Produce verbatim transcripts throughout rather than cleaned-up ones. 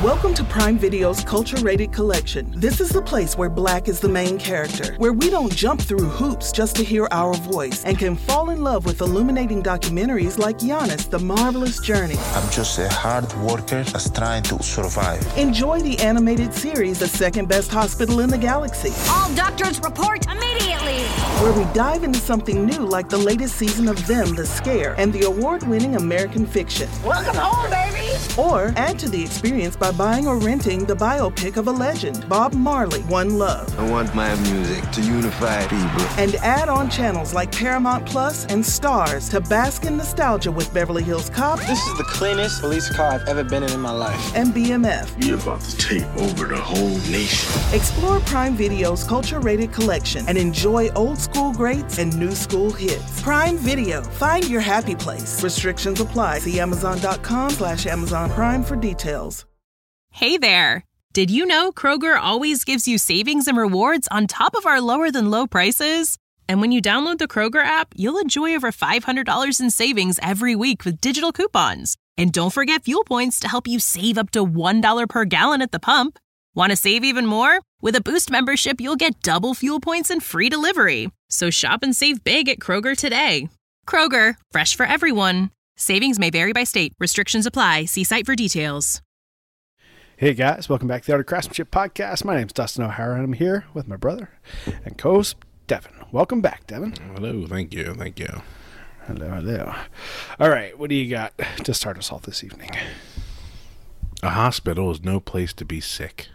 Welcome to Prime Video's Culture-Rated Collection. This is the place where Black is the main character, where we don't jump through hoops just to hear our voice, and can fall in love with illuminating documentaries like Giannis, The Marvelous Journey. I'm just a hard worker that's trying to survive. Enjoy the animated series, The Second Best Hospital in the Galaxy. All doctors report immediately! Where we dive into something new like the latest season of Them, The Scare, and the award-winning American Fiction. Welcome home, baby! Or add to the experience by buying or renting the biopic of a legend, Bob Marley, One Love. I want my music to unify people. And add on channels like Paramount Plus and Stars to bask in nostalgia with Beverly Hills Cop. This is the cleanest police car I've ever been in in my life. And B M F. You're about to take over the whole nation. Explore Prime Video's Culture-Rated Collection and enjoy old school greats and new school hits. Prime Video. Find your happy place. Restrictions apply. See Amazon.com slash Amazon Prime for details. Hey there! Did you know Kroger always gives you savings and rewards on top of our lower-than-low prices? And when you download the Kroger app, you'll enjoy over five hundred dollars in savings every week with digital coupons. And don't forget fuel points to help you save up to one dollar per gallon at the pump. Want to save even more? With a Boost membership, you'll get double fuel points and free delivery. So shop and save big at Kroger today. Kroger, fresh for everyone. Savings may vary by state. Restrictions apply. See site for details. Hey guys, welcome back to the Art of Craftsmanship Podcast. My name's Dustin O'Hara, and I'm here with my brother and co-host Devin. Welcome back, Devin. Hello, thank you, thank you. Hello, hello. All right, what do you got to start us off this evening? A hospital is no place to be sick.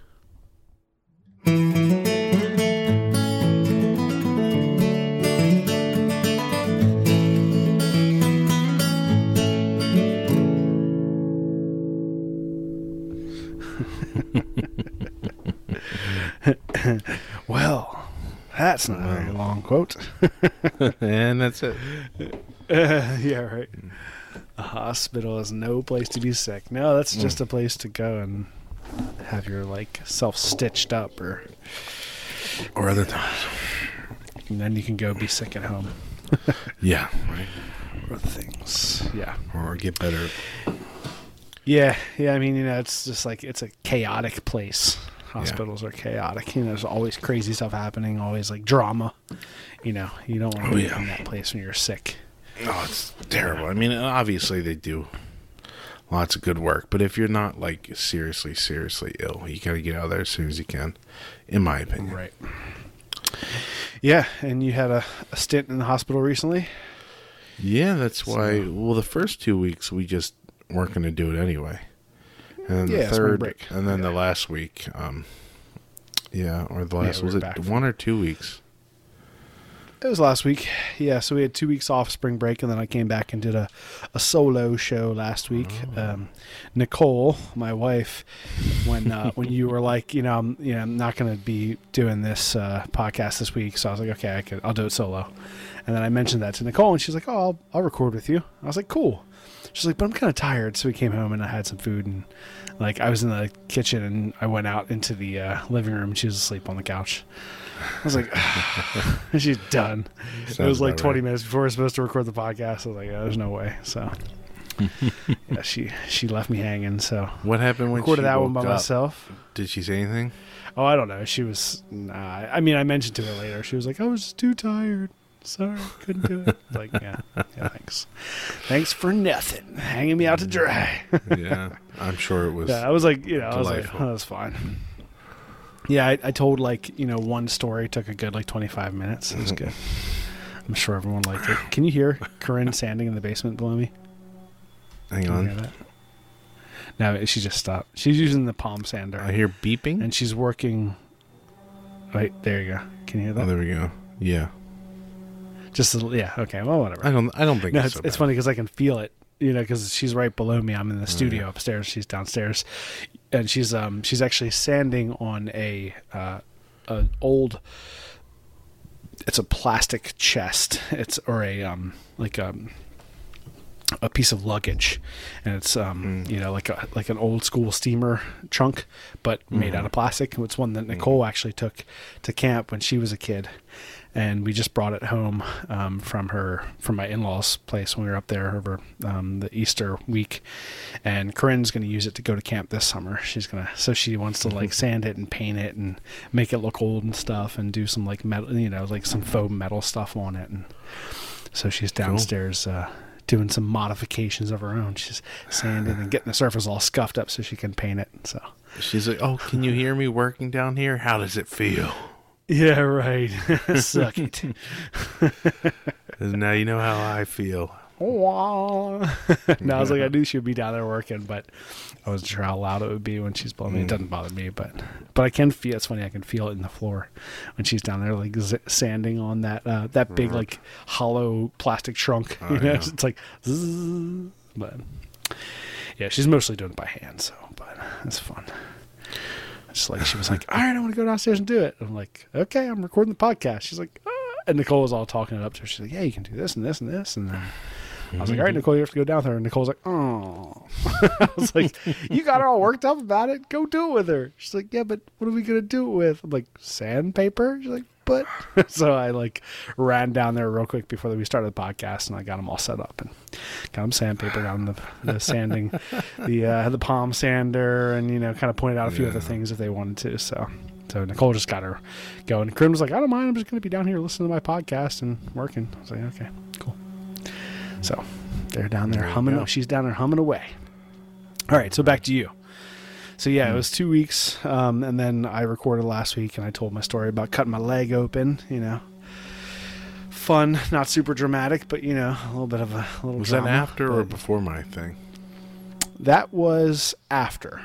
Well, that's not a very long quote. And that's it. Uh, yeah, right. A hospital is no place to be sick. No, that's just mm. a place to go and have your, like, self stitched up or... Or other times. And then you can go be sick at home. Yeah, right. Or other things. Yeah. Or get better. Yeah, yeah, I mean, you know, it's just like, it's a chaotic place. Hospitals yeah. are chaotic. You know, there's always crazy stuff happening, always like drama. You know, you don't want to oh, be yeah. in that place when you're sick. Oh, it's terrible. I mean, obviously they do lots of good work, but if you're not like seriously, seriously ill, you got to get out of there as soon as you can, in my opinion. Right. Yeah, and you had a, a stint in the hospital recently? Yeah, that's so. why. Well, the first two weeks we just weren't going to do it anyway. And then yeah, the third, break. and then yeah. the last week, um, yeah, or the last, yeah, was it one or two weeks? It was last week. Yeah, so we had two weeks off spring break, and then I came back and did a, a solo show last week. Oh. Um, Nicole, my wife, when uh, when you were like, you know, I'm, you know, I'm not going to be doing this uh, podcast this week, so I was like, okay, I could, I'll do it solo. And then I mentioned that to Nicole, and she's like, oh, I'll, I'll record with you. I was like, cool. She's like, but I'm kind of tired. So we came home and I had some food, and like I was in the kitchen and I went out into the uh, living room and she was asleep on the couch. I was like, she's done. Sounds it was like twenty right. minutes before we were supposed to record the podcast. I was like, yeah, there's no way. So yeah, she she left me hanging. So what happened when recorded she that woke one by up? myself? Did she say anything? Oh, I don't know. She was. Nah, I mean, I mentioned to her later. She was like, I was too tired. Sorry, couldn't do it. Like, yeah, yeah, thanks. Thanks for nothing. Hanging me out to dry. Yeah, I'm sure it was. Yeah, I was like, you know, delightful. I was like, oh, that's fine. Yeah, I, I told like, you know, one story took a good like twenty-five minutes. It was good. I'm sure everyone liked it. Can you hear Corinne sanding in the basement below me? Hang Can on. You hear that? No, she just stopped. She's using the palm sander. I hear beeping, and she's working. Right there, you go. Can you hear that? Oh, there we go. Yeah. Just a, yeah, okay, well, whatever. I don't, I don't think no, it's, it's, so it's funny because I can feel it, you know, because she's right below me. I'm in the studio oh, yeah. upstairs. She's downstairs, and she's um she's actually sanding on a uh an old. It's a plastic chest. It's or a um like um a piece of luggage, and it's um mm. you know like a like an old school steamer trunk, but made mm. out of plastic. It's one that Nicole mm. actually took to camp when she was a kid. and we just brought it home um, from her from my in-laws' place when we were up there over um, the Easter week. And Corinne's going to use it to go to camp this summer. She's gonna so she wants to like sand it and paint it and make it look old and stuff, and do some like metal, you know, like some faux metal stuff on it. And so she's downstairs uh, doing some modifications of her own. She's sanding and getting the surface all scuffed up so she can paint it. So she's like, "Oh, can you hear me working down here? How does it feel?" Yeah, right. Suck it. Now you know how I feel. No, I was like, I knew she would be down there working, but I wasn't sure how loud it would be when she's blowing me. It doesn't bother me, but but I can feel. It's funny. I can feel it in the floor when she's down there, like z- sanding on that uh, that big like hollow plastic trunk. Oh, you know, yeah. it's like, zzz, but yeah, she's mostly doing it by hand. So, but it's fun. It's like she was like, all right, I want to go downstairs and do it. I'm like, okay, I'm recording the podcast. She's like, ah. And Nicole was all talking it up to her. She's like, yeah, you can do this and this and this. And then I was like, all right, Nicole, you have to go down there. And Nicole's like, oh. I was like, you got her all worked up about it. Go do it with her. She's like, yeah, but what are we going to do it with? I'm like, sandpaper? She's like, but. So I like ran down there real quick before we started the podcast, and I got them all set up and got them sandpaper, got them the, the sanding, the uh, the palm sander, and, you know, kind of pointed out a few Yeah. other things if they wanted to. So. So Nicole just got her going. Corinne was like, I don't mind. I'm just going to be down here listening to my podcast and working. I was like, okay, cool. So they're down there There you humming. go. She's down there humming away. All right, so back to you. So yeah, it was two weeks, um, and then I recorded last week, and I told my story about cutting my leg open. You know, fun, not super dramatic, but you know, a little bit of a little. Was drama, that after or but before my thing? That was after.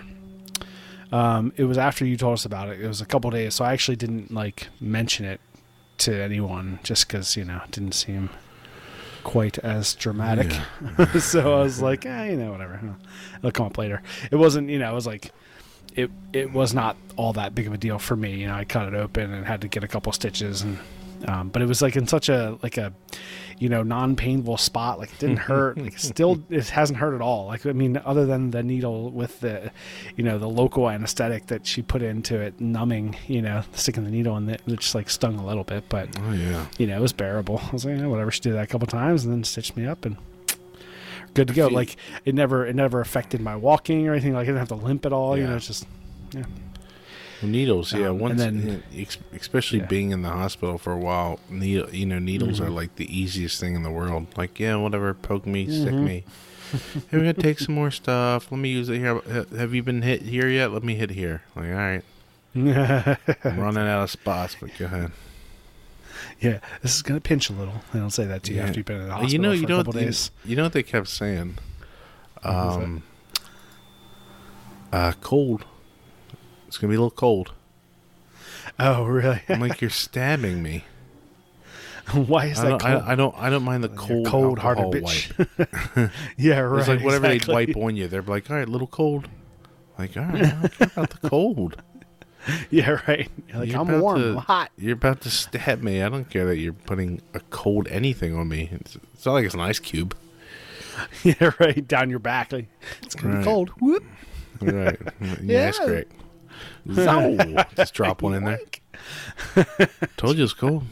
Um, it was after you told us about it. It was a couple days, so I actually didn't like mention it to anyone just because, you know, it didn't seem quite as dramatic. Yeah. So I was like, eh, you know, whatever. It'll come up later. It wasn't, you know, it was like, it it was not all that big of a deal for me. You know, I cut it open and had to get a couple stitches, and um, but it was like in such a like a you know non-painful spot. Like it didn't hurt. Like still, it hasn't hurt at all. Like I mean, other than the needle with the you know the local anesthetic that she put into it, numbing. You know, sticking the needle in it, it just like stung a little bit, but Oh yeah. you know it was bearable. I was like, yeah, whatever. She did that a couple times and then stitched me up and. Good to go. Like it never, it never affected my walking or anything. Like I didn't have to limp at all. Yeah. You know, it's just, yeah. Needles, yeah. Um, Once, and then- ex- especially yeah. being in the hospital for a while, needle, you know, needles Mhm. are like the easiest thing in the world. Like, yeah, whatever, poke me, stick Mhm. me. Hey, we're gonna take some more stuff. Let me use it here. Ha- Have you been hit here yet? Let me hit here. Like, all right, I'm running out of spots, but go ahead. Yeah, this is gonna pinch a little. They don't say that to you Yeah. after you've been in the Uh, hospital you know, for you a know, couple you, days. you know what they kept saying? What was that? Um, uh, cold. It's gonna be a little cold. Oh, really? I'm like, you're stabbing me. Why is I that don't, cold? I, I don't. I don't mind the cold, cold-hearted alcohol bitch. wipe. Yeah, right. It's like whatever exactly. they'd wipe on you. They're like, all right, a little cold. Like, all right, I don't care about the cold. Yeah, right. You're like, You're I'm about warm, to- I'm hot. You're about to stab me. I don't care that you're putting a cold anything on me. It's, it's not like it's an ice cube. Yeah, right. Down your back. Like, it's gonna Right. be cold. Whoop. Right. Yeah, Yeah. that's great. So, just drop one in there. Told you it's cold.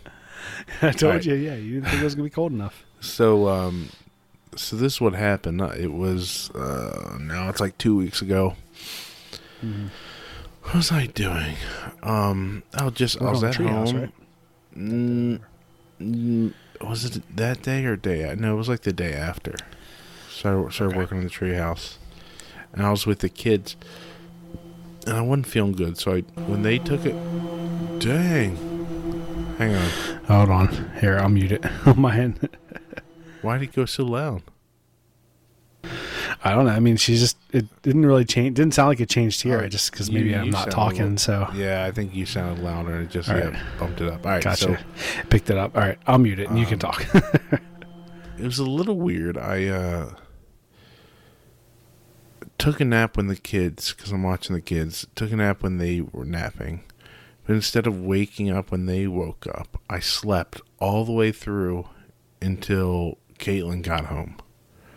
I told Right. you. Yeah, you didn't think it was gonna be cold enough. So, um, so this is what happened. Uh, It was, uh, now it's like two weeks ago. Mm-hmm. What was I doing? Um, I was just, I Working was on at the treehouse, home. right? Mm, mm, was it that day or day? No, it was like the day after. So I started Okay. working in the treehouse, and I was with the kids, and I wasn't feeling good. So I, when they took it, dang, hang on, Hold on. Here, I'll mute it on my end. why did it go so loud? I don't know. I mean, she just, it didn't really change. Didn't sound like it changed here. Oh, I just, because you- maybe you I'm not sound a talking. little- So, Yeah, I think you sounded louder, and it just All yeah, right. bumped it up. All right, gotcha. so Picked it up. All right. I'll mute it and you can Um, talk. it was a little weird. I uh, took a nap when the kids, because I'm watching the kids, took a nap when they were napping. But instead of waking up when they woke up, I slept all the way through until Caitlin got home.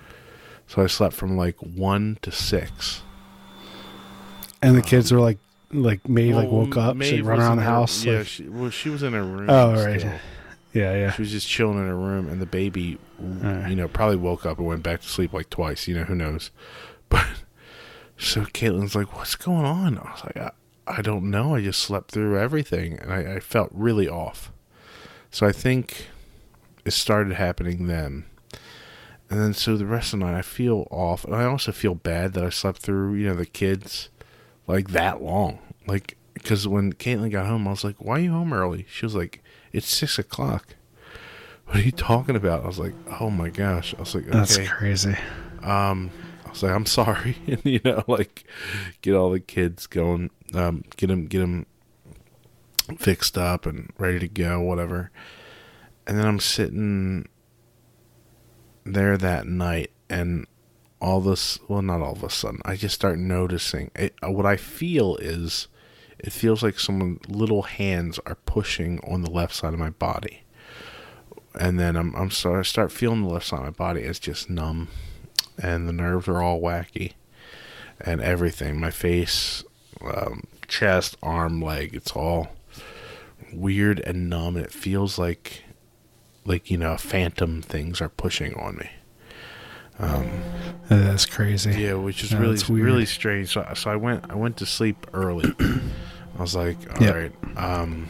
So I slept from like one to six. And the kids were like like Maeve well, like woke up, Maeve she run was around in the her- house. Yeah, like, she, well, she was in her room. oh right, still. yeah, yeah. She was just chilling in her room, and the baby, Right. you know, probably woke up and went back to sleep like twice. You know, who knows? But so Caitlin's like, "What's going on?" I was like, "I, I don't know. I just slept through everything, and I, I felt really off." So I think it started happening then. And then so the rest of the night I feel off. And I also feel bad that I slept through, you know, the kids like that long. Like, because when Caitlin got home, I was like, "Why are you home early?" She was like, "It's six o'clock. What are you talking about?" I was like, "Oh my gosh." I was like, "Okay." That's crazy. Um, I was like, "I'm sorry." And, you know, like, get all the kids going, um, get them, get them fixed up and ready to go, whatever. And then I'm sitting there that night, and all this, well, not all of a sudden, I just start noticing it. What I feel is, it feels like someone, little hands are pushing on the left side of my body. And then I'm, I'm sorry, I start feeling the left side of my body. It's just numb, and the nerves are all wacky, and everything. My face, um, chest, arm, leg, it's all weird and numb, and it feels like, like, you know, phantom things are pushing on me. Um, That's crazy. yeah, which is Yeah, really, that's weird. really strange. So, so I went, I went to sleep early. I was like, all Yep. right. Um,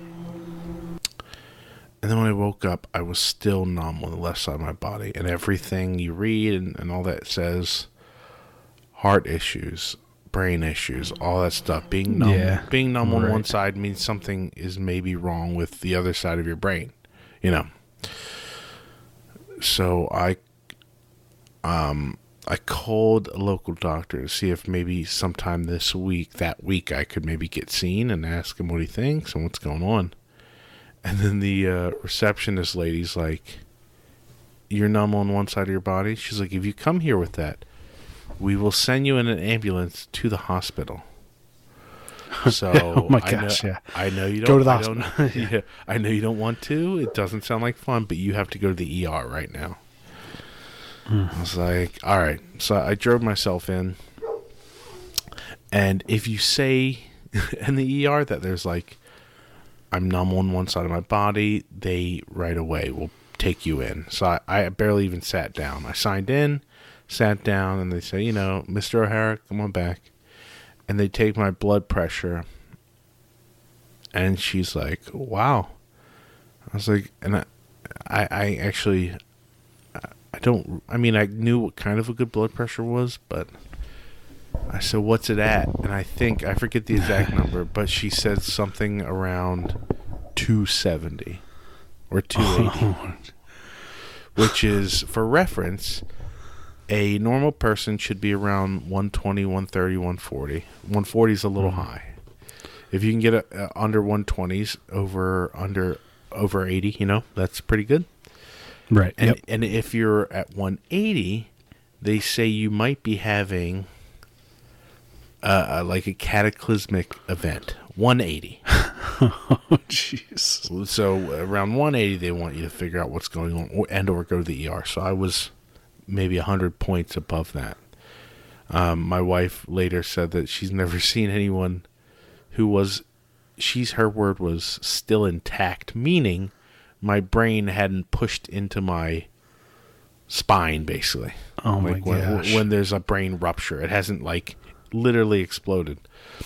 and then when I woke up, I was still numb on the left side of my body, and everything you read and, and all that says heart issues, brain issues, all that stuff. Being numb, Yeah, being numb on right. one side means something is maybe wrong with the other side of your brain, you know. So I, um, I called a local doctor to see if maybe sometime this week, that week, I could maybe get seen and ask him what he thinks and what's going on. And then the uh, receptionist lady's like, "You're numb on one side of your body?" She's like, "If you come here with that, we will send you in an ambulance to the hospital." So Oh my I gosh, know, yeah. I know you don't Go to the I don't- hospital. yeah, I know you don't want to. It doesn't sound like fun, but you have to go to the E R right now. I was like, all right. So I drove myself in. And if you say in the E R that there's like, I'm numb on one side of my body, they right away will take you in. So I, I barely even sat down. I signed in, sat down, and they say, you know, "Mister O'Hara, come on back." And they take my blood pressure. And she's like, "Wow." I was like, and I, I, I actually, I don't, I mean, I knew what kind of a good blood pressure was, but I said, "What's it at?" And I think, I forget the exact number, but she said something around two seventy or two eighty, which is, for reference, a normal person should be around one twenty, one thirty, one forty. one forty is a little Mm-hmm. high. If you can get a, uh, under one twenties, over under over eighty, you know, that's pretty good. Right. And Yep. and if you're at one eighty, they say you might be having uh, uh, like a cataclysmic event. one eighty. Oh, jeez. So around one eighty, they want you to figure out what's going on, or, and or go to the E R. So I was maybe one hundred points above that. Um, my wife later said that she's never seen anyone who was, she's, her word was still intact, meaning my brain hadn't pushed into my spine, basically. Oh my like when, gosh. when there's a brain rupture, it hasn't like literally exploded.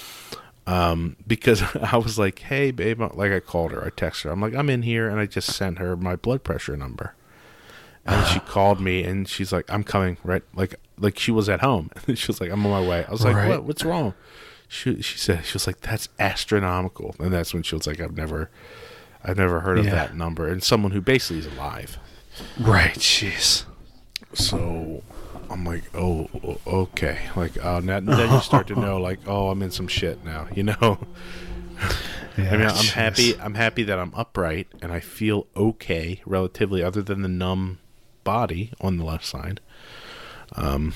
Um, because I was like, "Hey, babe," like I called her, I texted her. I'm like, "I'm in here," and I just sent her my blood pressure number. And she called me, and she's like, "I'm coming," right? Like, like she was at home. She was like, "I'm on my way." I was like, Right. "What? What's wrong?" She she said, she was like, "That's astronomical," and that's when she was like, "I've never, I've never heard of Yeah. that number," and someone who basically is alive. Right. Jeez. So I'm like, "Oh, o- okay." Like, uh, now, then you start to know, like, "Oh, I'm in some shit now," you know. Yeah, I mean, I'm jeez. happy. I'm happy that I'm upright and I feel okay, relatively, other than the numb body on the left side. Um.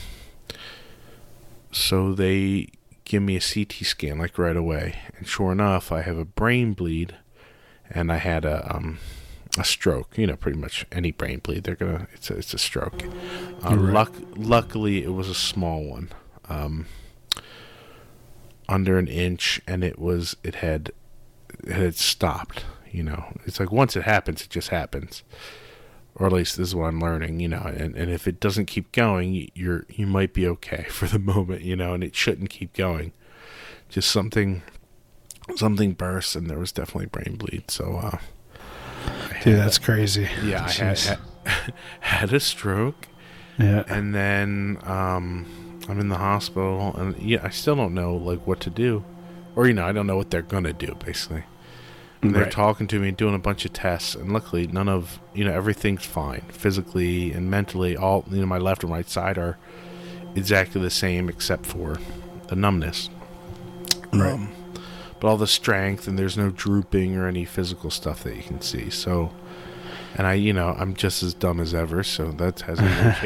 So they give me a C T scan like right away, and sure enough, I have a brain bleed, and I had a um a stroke. You know, pretty much any brain bleed, they're gonna it's a, it's a stroke. Uh, Right. luck, luckily, it was a small one. Um. under an inch, and it was it had it had stopped. You know, it's like once it happens, it just happens. Or at least this is what I'm learning, you know, and, and if it doesn't keep going, you're, you might be okay for the moment, you know, and it shouldn't keep going. Just something, something burst, and there was definitely brain bleed. So, uh, dude, that's crazy. Yeah, Jeez. I had, had, had a stroke. Yeah. And then, um, I'm in the hospital, and yeah, I still don't know, like, what to do. Or, you know, I don't know what they're going to do, basically. And they're right. talking to me, doing a bunch of tests, and luckily none of, you know, everything's fine. Physically and mentally, all, you know, my left and right side are exactly the same except for the numbness. Right. Um, but all the strength, and there's no drooping or any physical stuff that you can see. So, and I, you know, I'm just as dumb as ever, so that hasn't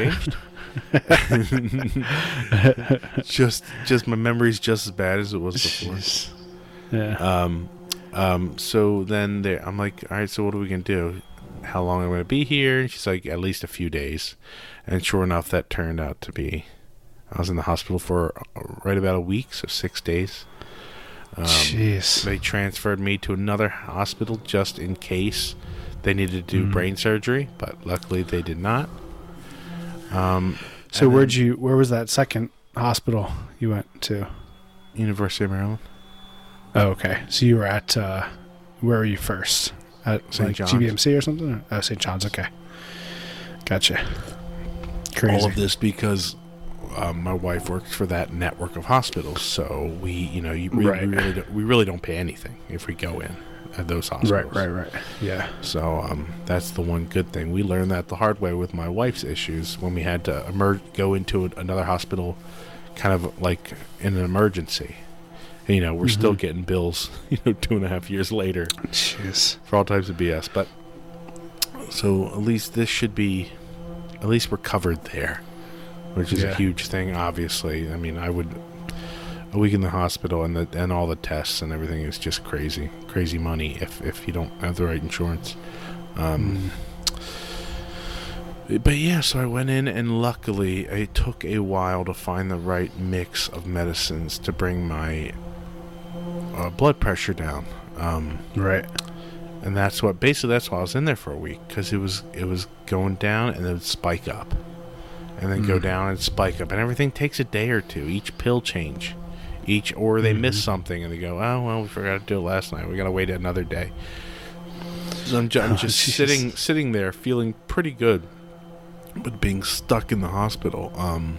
changed. just, just my memory's just as bad as it was before. Yeah. Um, Um, so then there, I'm like, all right, so what are we going to do? How long am I going to be here? And she's like, at least a few days. And sure enough, that turned out to be, I was in the hospital for right about a week, so six days. Um, Jeez. They transferred me to another hospital just in case they needed to do mm. brain surgery, but luckily they did not. Um, so where'd you, where was that second hospital you went to? University of Maryland. Oh, okay. So you were at, uh, where were you first? At Saint like John's. G B M C or something? Oh, Saint John's. Okay. Gotcha. Crazy. All of this because um, my wife works for that network of hospitals. So we, you know, you, we, right. we, really don't, we really don't pay anything if we go in at those hospitals. Right, right, right. Yeah. So um, that's the one good thing. We learned that the hard way with my wife's issues when we had to emerge, go into another hospital kind of like in an emergency. You know, we're mm-hmm. still getting bills, you know, two and a half years later. Jeez. For all types of B S. But, so at least this should be, at least we're covered there, which is yeah. a huge thing, obviously. I mean, I would, a week in the hospital and the, and all the tests and everything is just crazy, crazy money if, if you don't have the right insurance. Um, mm. But yeah, so I went in, and luckily it took a while to find the right mix of medicines to bring my Uh, blood pressure down, um, right, and that's what basically that's why I was in there for a week, because it was it was going down and then it would spike up, and then mm. go down and spike up, and everything takes a day or two. Each pill change, each or they mm-hmm. miss something and they go, oh well, we forgot to do it last night. We gotta wait another day. So I'm, ju- I'm just oh, sitting sitting there feeling pretty good, but being stuck in the hospital. Um,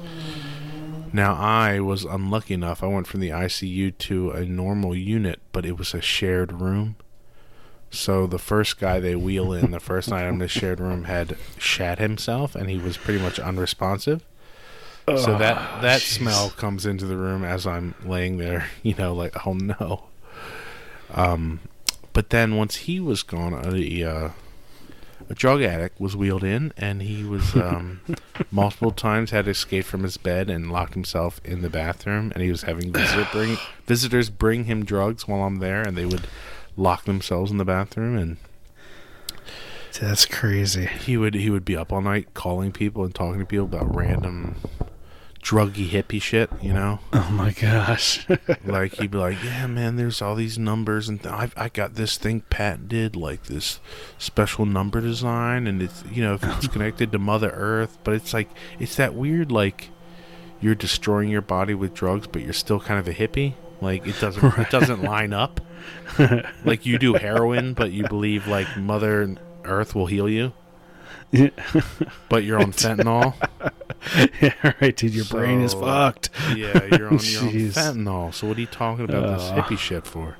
Now, I was unlucky enough. I went from the I C U to a normal unit, but it was a shared room. So the first guy they wheel in, the first night in the shared room, had shat himself, and he was pretty much unresponsive. Oh, so that, that smell comes into the room as I'm laying there, you know, like, oh no. Um, but then once he was gone, a, uh, a drug addict was wheeled in, and he was um, multiple times had escaped from his bed and locked himself in the bathroom, and he was having visitor bring, visitors bring him drugs while I'm there, and they would lock themselves in the bathroom. And that's crazy. He would he would be up all night calling people and talking to people about random druggy hippie shit, you know. Oh my gosh. Like he'd be like, yeah man, there's all these numbers, and th- I I got this thing patented, like this special number design, and it's, you know, if it's connected to Mother Earth, but it's like, it's that weird, like, you're destroying your body with drugs, but you're still kind of a hippie. Like it doesn't right. it doesn't line up. Like you do heroin, but you believe like Mother Earth will heal you. Yeah. But you're on fentanyl. Yeah, right, dude. Your so, brain is fucked. Yeah, you're on, you're on fentanyl. So what are you talking about uh, this hippie shit for?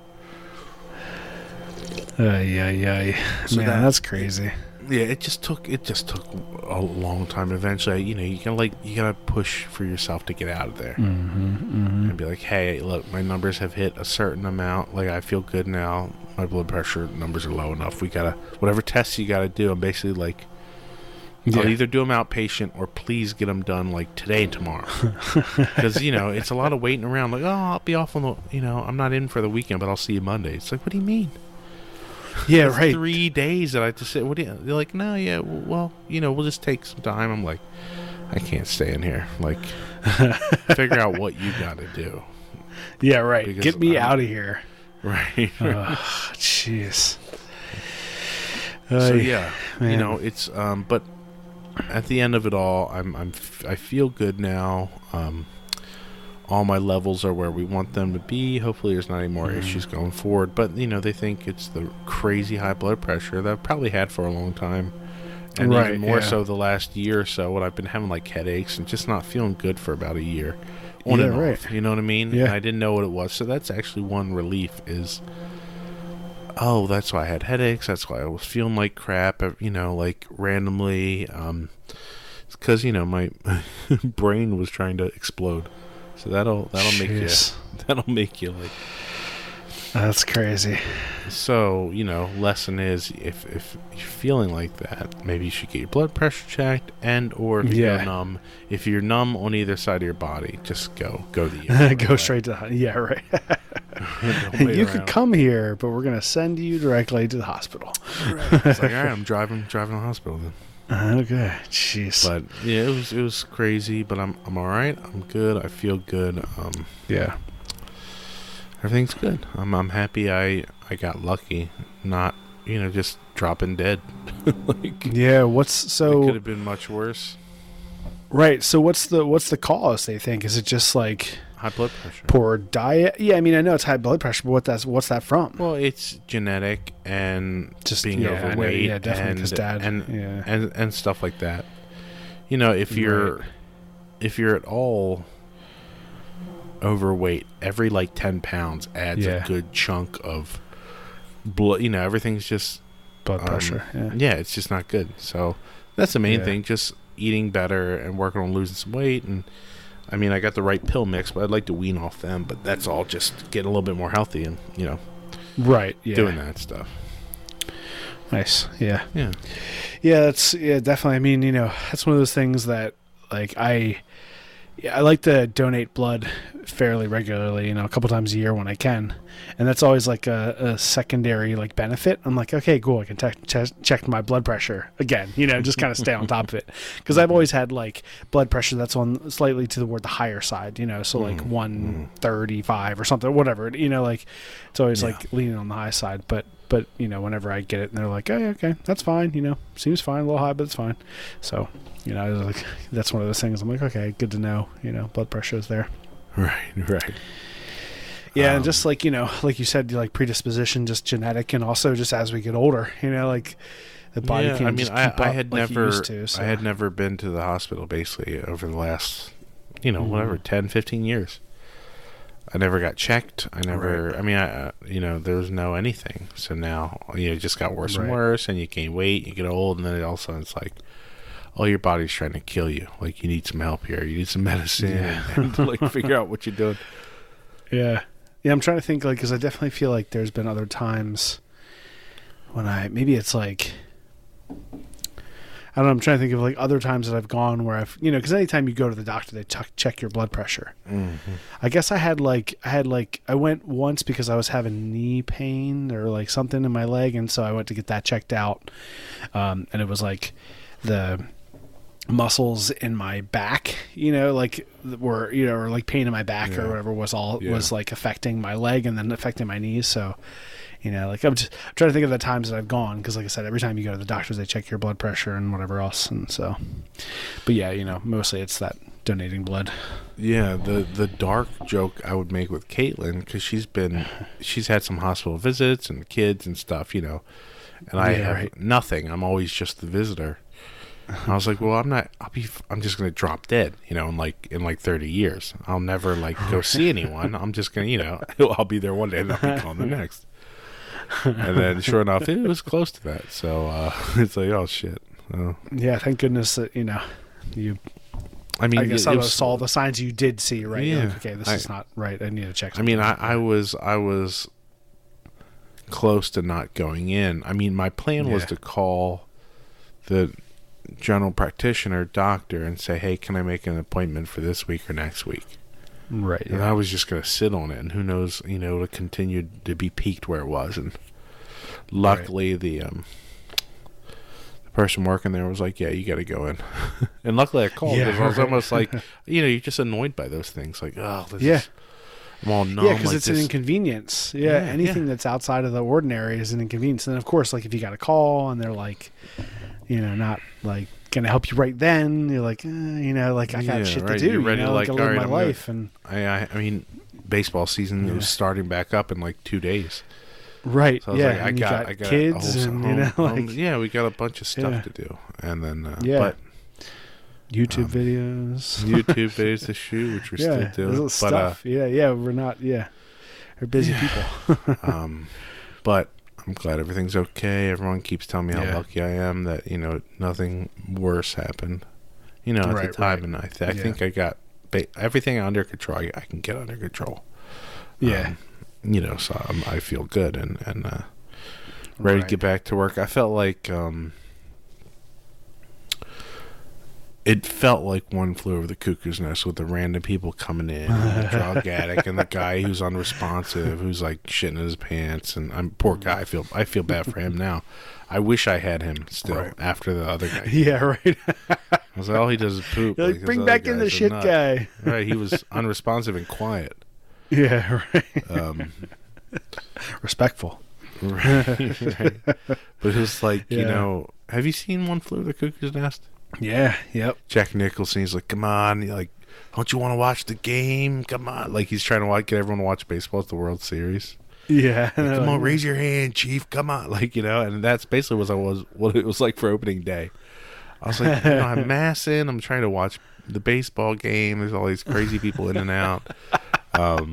Uh, yeah, yeah. So Man, that, that's crazy. Yeah, it just took it just took a long time. Eventually, you know, you gotta like you gotta push for yourself to get out of there, mm-hmm, mm-hmm. and be like, hey, look, my numbers have hit a certain amount. Like I feel good now. My blood pressure numbers are low enough. We gotta whatever tests you gotta do. I'm basically like. Yeah. I'll either do them outpatient or please get them done like today and tomorrow. Because, you know, it's a lot of waiting around. Like, oh, I'll be off on the, you know, I'm not in for the weekend, but I'll see you Monday. It's like, what do you mean? Yeah, right. Three days that I have to sit. What do you, they're like, no, yeah, well, you know, we'll just take some time. I'm like, I can't stay in here. Like, figure out what you got to do. Yeah, right. Because Get me I'm- out of here. Right. Jeez. So Ay, yeah, you man. know, it's um, but at the end of it all, I'm I'm f- I feel good now. Um, all my levels are where we want them to be. Hopefully, there's not any more Mm. issues going forward. But you know, they think it's the crazy high blood pressure that I've probably had for a long time, and Right, even more yeah. so the last year or so. When I've been having like headaches and just not feeling good for about a year. On Yeah, and right. off, you know what I mean? Yeah. And I didn't know what it was, so that's actually one relief. Is oh, that's why I had headaches. That's why I was feeling like crap. uh, You know, like randomly. Um, it's because you know my brain was trying to explode. So that'll that'll make Jeez. you that'll make you like. That's crazy. So you know, lesson is if if you're feeling like that, maybe you should get your blood pressure checked, and or if Yeah. you're numb, if you're numb on either side of your body, just go go to the E R right Go away. straight to the, yeah, right. Don't wait You could around. come here, but we're gonna send you directly to the hospital. It's like, all right, I'm driving driving to the hospital then. Okay, jeez. But yeah, it was it was crazy, but I'm I'm all right. I'm good. I feel good. Um, yeah, everything's good. I'm I'm happy. I I got lucky, not you know just dropping dead. like yeah. What's it so could have been much worse. right? So what's the what's the cause? They think is it just like High blood pressure. poor diet? Yeah, I mean I know it's high blood pressure, but what that's what's that from? Well, it's genetic and Just- just being yeah, I know, overweight, yeah, definitely, 'cause and dad- and, yeah. and and stuff like that. You know, if you're Right. if you're at all overweight, every like ten pounds adds Yeah. a good chunk of blood. You know, everything's just Blood um, pressure. Yeah. yeah, it's just not good. So that's the main Yeah. thing. Just eating better and working on losing some weight. And I mean, I got the right pill mix, but I'd like to wean off them. But that's all just getting a little bit more healthy and you know Right. Yeah. doing that stuff. Nice. Yeah. Yeah. Yeah, that's yeah, definitely. I mean, you know, that's one of those things that like I yeah, I like to donate blood fairly regularly, you know, a couple times a year when I can. And that's always like a, a secondary like benefit. I'm like, okay, cool. I can te- te- check my blood pressure again, you know, just kind of stay on top of it. Because I've always had like blood pressure that's on slightly toward the higher side, you know, so like one thirty-five or something, whatever, you know, like it's always Yeah. like leaning on the high side. But, but, you know, whenever I get it and they're like, oh, yeah, okay, that's fine, you know, seems fine, a little high, but it's fine. So, you know, I was like, that's one of those things. I'm like, okay, good to know, you know, blood pressure is there. Right. Right. Yeah, Um, and just like, you know, like you said, like predisposition, just genetic, and also just as we get older, you know, like the body Yeah, can't I mean, just I, keep I up had like it never, used to, so. I had never been to the hospital basically over the last, you know, Mhm. whatever, ten, fifteen years. I never got checked. I never, I mean, I, uh, you know, there was no anything. So now, you know, it just got worse and Right. worse, and you gain weight, you get old, and then all of a sudden it's like, oh, your body's trying to kill you. Like, you need some help here. You need some medicine, Yeah. and, and like figure out what you're doing. Yeah. Yeah, I'm trying to think, like, because I definitely feel like there's been other times when I, maybe it's like, I don't know, I'm trying to think of like other times that I've gone where I've, you know, because anytime you go to the doctor, they check check your blood pressure. Mm-hmm. I guess I had like, I had like, I went once because I was having knee pain or like something in my leg. And so I went to get that checked out. Um, and it was like the muscles in my back, you know, like were, you know, or like pain in my back Yeah. or whatever was all, Yeah. was like affecting my leg and then affecting my knees. So, you know, like I'm just I'm trying to think of the times that I've gone because, like I said, every time you go to the doctors, they check your blood pressure and whatever else, and so. But yeah, you know, mostly it's that donating blood. Yeah, the the dark joke I would make with Caitlin, because she's been, she's had some hospital visits and kids and stuff, you know, and I Yeah, have right. nothing. I'm always just the visitor. I was like, well, I'm not. I'll be. I'm just gonna drop dead, you know, in like in like thirty years. I'll never like go see anyone. I'm just gonna, you know, I'll be there one day and I'll be gone the next. And then, sure enough, it was close to that. So uh, it's like, oh shit. Oh. Yeah, thank goodness that you know you. I mean, I guess it, I it was, saw the signs you did see, right? You're Yeah. like, okay, this I- is not right. I need to check. I mean, I, something. I was I was close to not going in. I mean, my plan was Yeah. to call the general practitioner doctor and say, hey, can I make an appointment for this week or next week? right. And Yeah. I was just going to sit on it, and who knows, you know, to continue to be peaked where it was. And luckily, the um, the person working there was like, yeah, you got to go in. And luckily I called Yeah, because I was right. almost like, you know, you're just annoyed by those things. Like, oh, this Yeah. is, I'm all numb. Yeah, because like it's this. an inconvenience. Yeah, Yeah, anything yeah. that's outside of the ordinary is an inconvenience. And of course, like if you got a call and they're like, you know, not like gonna help you right then, you're like, eh, you know, like I got Yeah, shit right. to do. You're ready you know, to, like, like, I live all right, my I'm gonna- life, and I, I, I mean, baseball season Yeah. was starting back up in like two days. right, So I was yeah, like, I and got, you got, I got kids, a whole, and home, you know, home- like yeah, we got a bunch of stuff Yeah. to do, and then uh, Yeah. but YouTube um, videos, YouTube videos to shoot, which we're yeah, still doing, there's but uh, stuff. yeah, yeah, we're not, yeah, we're busy people. um, but I'm glad everything's okay. Everyone keeps telling me how Yeah. lucky I am that, you know, nothing worse happened. You know, at Right, the time, right. and I, th- I Yeah. think I got ba- everything under control. I, I can get under control. Yeah, Um, you know, so I'm, I feel good and and uh, ready Right. to get back to work. I felt like um, it felt like One Flew Over the Cuckoo's Nest with the random people coming in, and the drug addict, and the guy who's unresponsive, who's like shitting in his pants, and I'm poor guy. I feel I feel bad for him now. I wish I had him still Right. after the other guy. yeah, right. I was like, all he does is poop. You're like, this bring other back in the guy's a shit nut." guy. Right, he was unresponsive and quiet. Yeah, right. Um, Respectful. right, right. But it was like, you Yeah. know, have you seen One Flew Over the Cuckoo's Nest? Yeah. Yep. Jack Nicholson, he's like, come on, You're like, don't you want to watch the game? Come on. Like, he's trying to watch, get everyone to watch baseball at the World Series. Yeah. Like, come on, raise your hand, Chief. Come on. Like, you know, and that's basically what I was, what it was like for opening day. I was like, you know, I'm massing. I'm trying to watch the baseball game. There's all these crazy people in and out. Um,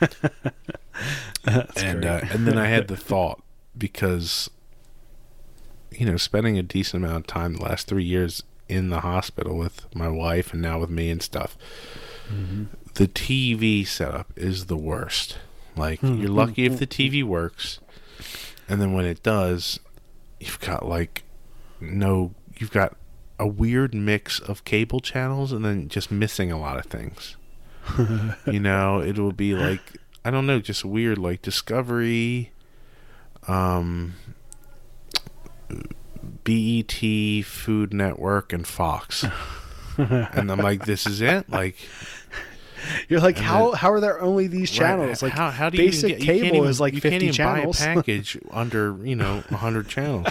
and uh, and then I had the thought, because, you know, spending a decent amount of time the last three years in the hospital with my wife and now with me and stuff, Mm-hmm. the T V setup is the worst. Like, you're lucky if the T V works, and then when it does, you've got like no, you've got a weird mix of cable channels and then just missing a lot of things. You know, it will be like, I don't know, just weird, like Discovery, um, B E T, Food Network, and Fox. And I'm like, this is it? Like, You're like, and how then- how are there only these channels? Right. Like, how, how do you basic even get, you can't cable even- is like you fifty can't even channels. buy a package under, you know, one hundred channels.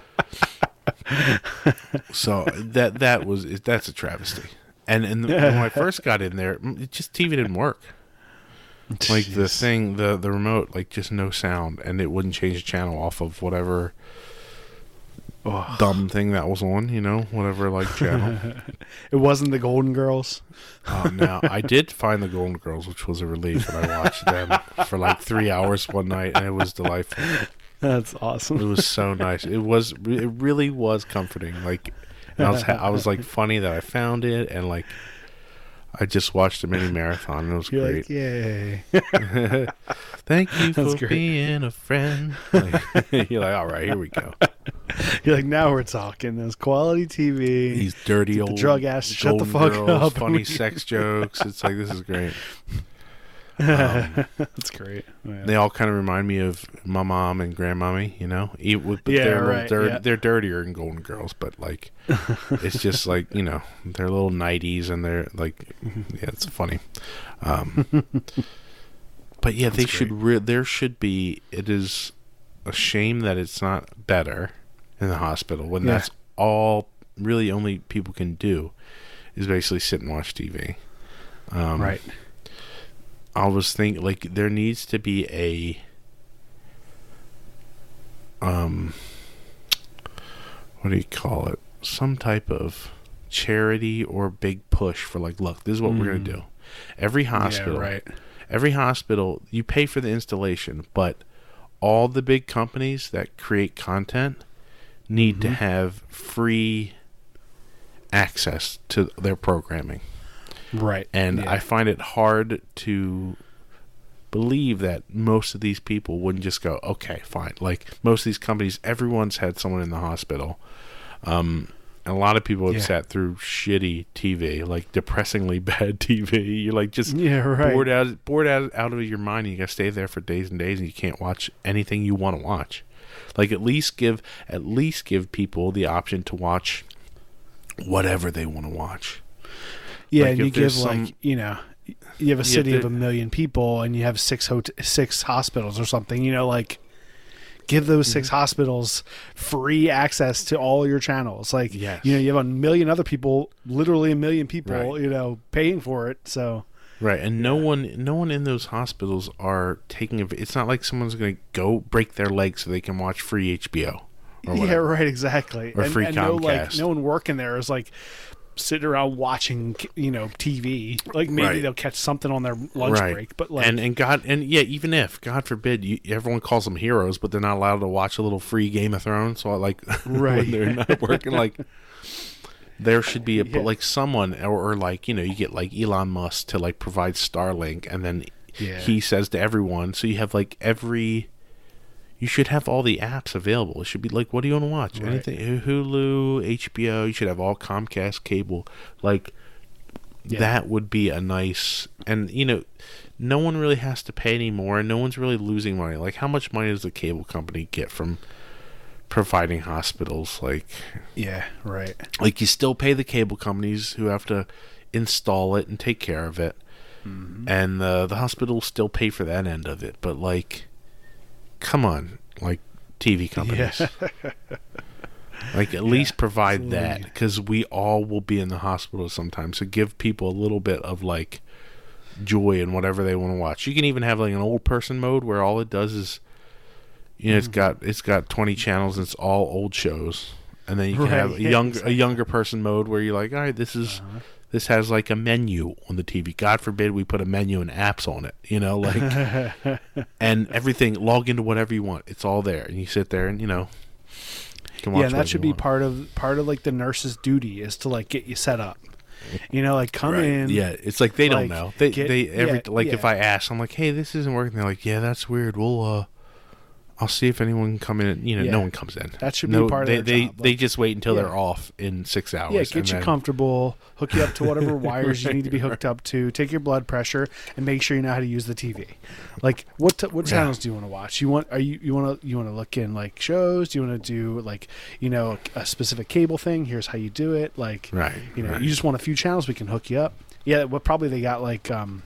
So that that was that's a travesty. And and when I first got in there, it just T V didn't work. Like the Jeez. thing, the the remote, like just no sound, and it wouldn't change the channel off of whatever Oh. dumb thing that was on, you know, whatever like channel. It wasn't the Golden Girls. Oh, now I did find the Golden Girls, which was a relief, and I watched them for like three hours one night, and it was delightful. That's It awesome. was so nice. It was, it really was comforting. Like, and I was, ha- I was like funny that I found it, and like, I just watched a mini marathon, and it was You're great. like, yay. Thank you That's for great. being a friend. Like, you're like, all right, here we go. You're like, now we're talking. There's quality T V. These dirty Get the old drug ass to shut the Golden fuck Girls, up. funny sex jokes. It's like, this is great. Um, That's great. Yeah. They all kind of remind me of my mom and grandmommy, you know. Even with, but Yeah, they're a little right, dir- yeah. They're dirtier than Golden Girls, but like, it's just like, you know, they're little nineties and they're like, yeah, it's funny. Um, but yeah, they That's should. great. Re- there should be. It is a shame that it's not better in the hospital when Yeah. that's all really only people can do is basically sit and watch T V. Um, Right. I was thinking, like, there needs to be a, um, what do you call it? Some type of charity or big push for, like, look, this is what we're going to do. Every hospital, Yeah, right. every hospital, you pay for the installation, but all the big companies that create content need Mm-hmm. to have free access to their programming. Right. And Yeah. I find it hard to believe that most of these people wouldn't just go, okay, fine. Like, most of these companies, everyone's had someone in the hospital. Um, and a lot of people have Yeah. sat through shitty T V, like depressingly bad T V. You're like just Yeah, right. bored out, bored out, out of your mind. And you got to stay there for days and days, and you can't watch anything you want to watch. Like, at least give, at least give people the option to watch whatever they want to watch. Yeah, Like, and if you give there's like some- you know, you have a city you have have of to, a million people and you have six hot- six hospitals or something, you know, like give those six mm-hmm. hospitals free access to all your channels. Like, yes. you know, you have a million other people, literally a million people, right. you know, paying for it. So, right. And yeah. no one, no one in those hospitals are taking, a, it's not like someone's going to go break their leg so they can watch free H B O. Or yeah, right. Exactly. Or and, free and Comcast. No, like, no one working there is like sitting around watching, you know, T V. Like maybe right. they'll catch something on their lunch right. break, but like, and and God and yeah, even if God forbid, you, everyone calls them heroes, but they're not allowed to watch a little free Game of Thrones. So I like right. when they're not working, like there should be a yeah. like someone or, or like you know you get like Elon Musk to like provide Starlink, and then yeah. he says to everyone, so you have like every. You should have all the apps available. It should be like, what do you want to watch? Right. Anything, Hulu, H B O. You should have all Comcast cable. Like, yeah. that would be a nice. And you know, no one really has to pay anymore, and no one's really losing money. Like, how much money does the cable company get from providing hospitals? Like, yeah, right. Like, you still pay the cable companies who have to install it and take care of it, mm-hmm. and uh, the hospitals still pay for that end of it. But like. Come on, like T V companies. Yeah. Like at yeah, least provide absolutely. that, because we all will be in the hospital sometimes. So give people a little bit of like joy in whatever they want to watch. You can even have like an old person mode where all it does is, you know, it's got it's got twenty channels and it's all old shows, and then you can right, have a yeah, younger exactly. a younger person mode where you're like, all right, this is. Uh-huh. This has like a menu on the T V. God forbid we put a menu and apps on it, you know, like, and everything. Log into whatever you want. It's all there, and you sit there and you know. You can watch yeah, and that should be want. part of part of like the nurse's duty is to like get you set up. You know, like come right. in. Yeah, it's like they like, don't know. They get, they every yeah, like yeah. if I ask, I'm like, hey, this isn't working. They're like, yeah, that's weird. We'll uh. I'll see if anyone can come in. You know, yeah. no one comes in. That should no, be part they, of their they, job. They just wait until yeah. they're off in six hours. Yeah, get you then, comfortable, hook you up to whatever wires right, you need to be hooked right. up to, take your blood pressure, and make sure you know how to use the T V. Like, what t- what channels yeah. do you want to watch? You want are you you want to you want to look in like shows? Do you want to do like you know a, a specific cable thing? Here's how you do it. Like, right, you know, right. you just want a few channels. We can hook you up. Yeah, well, probably they got like um,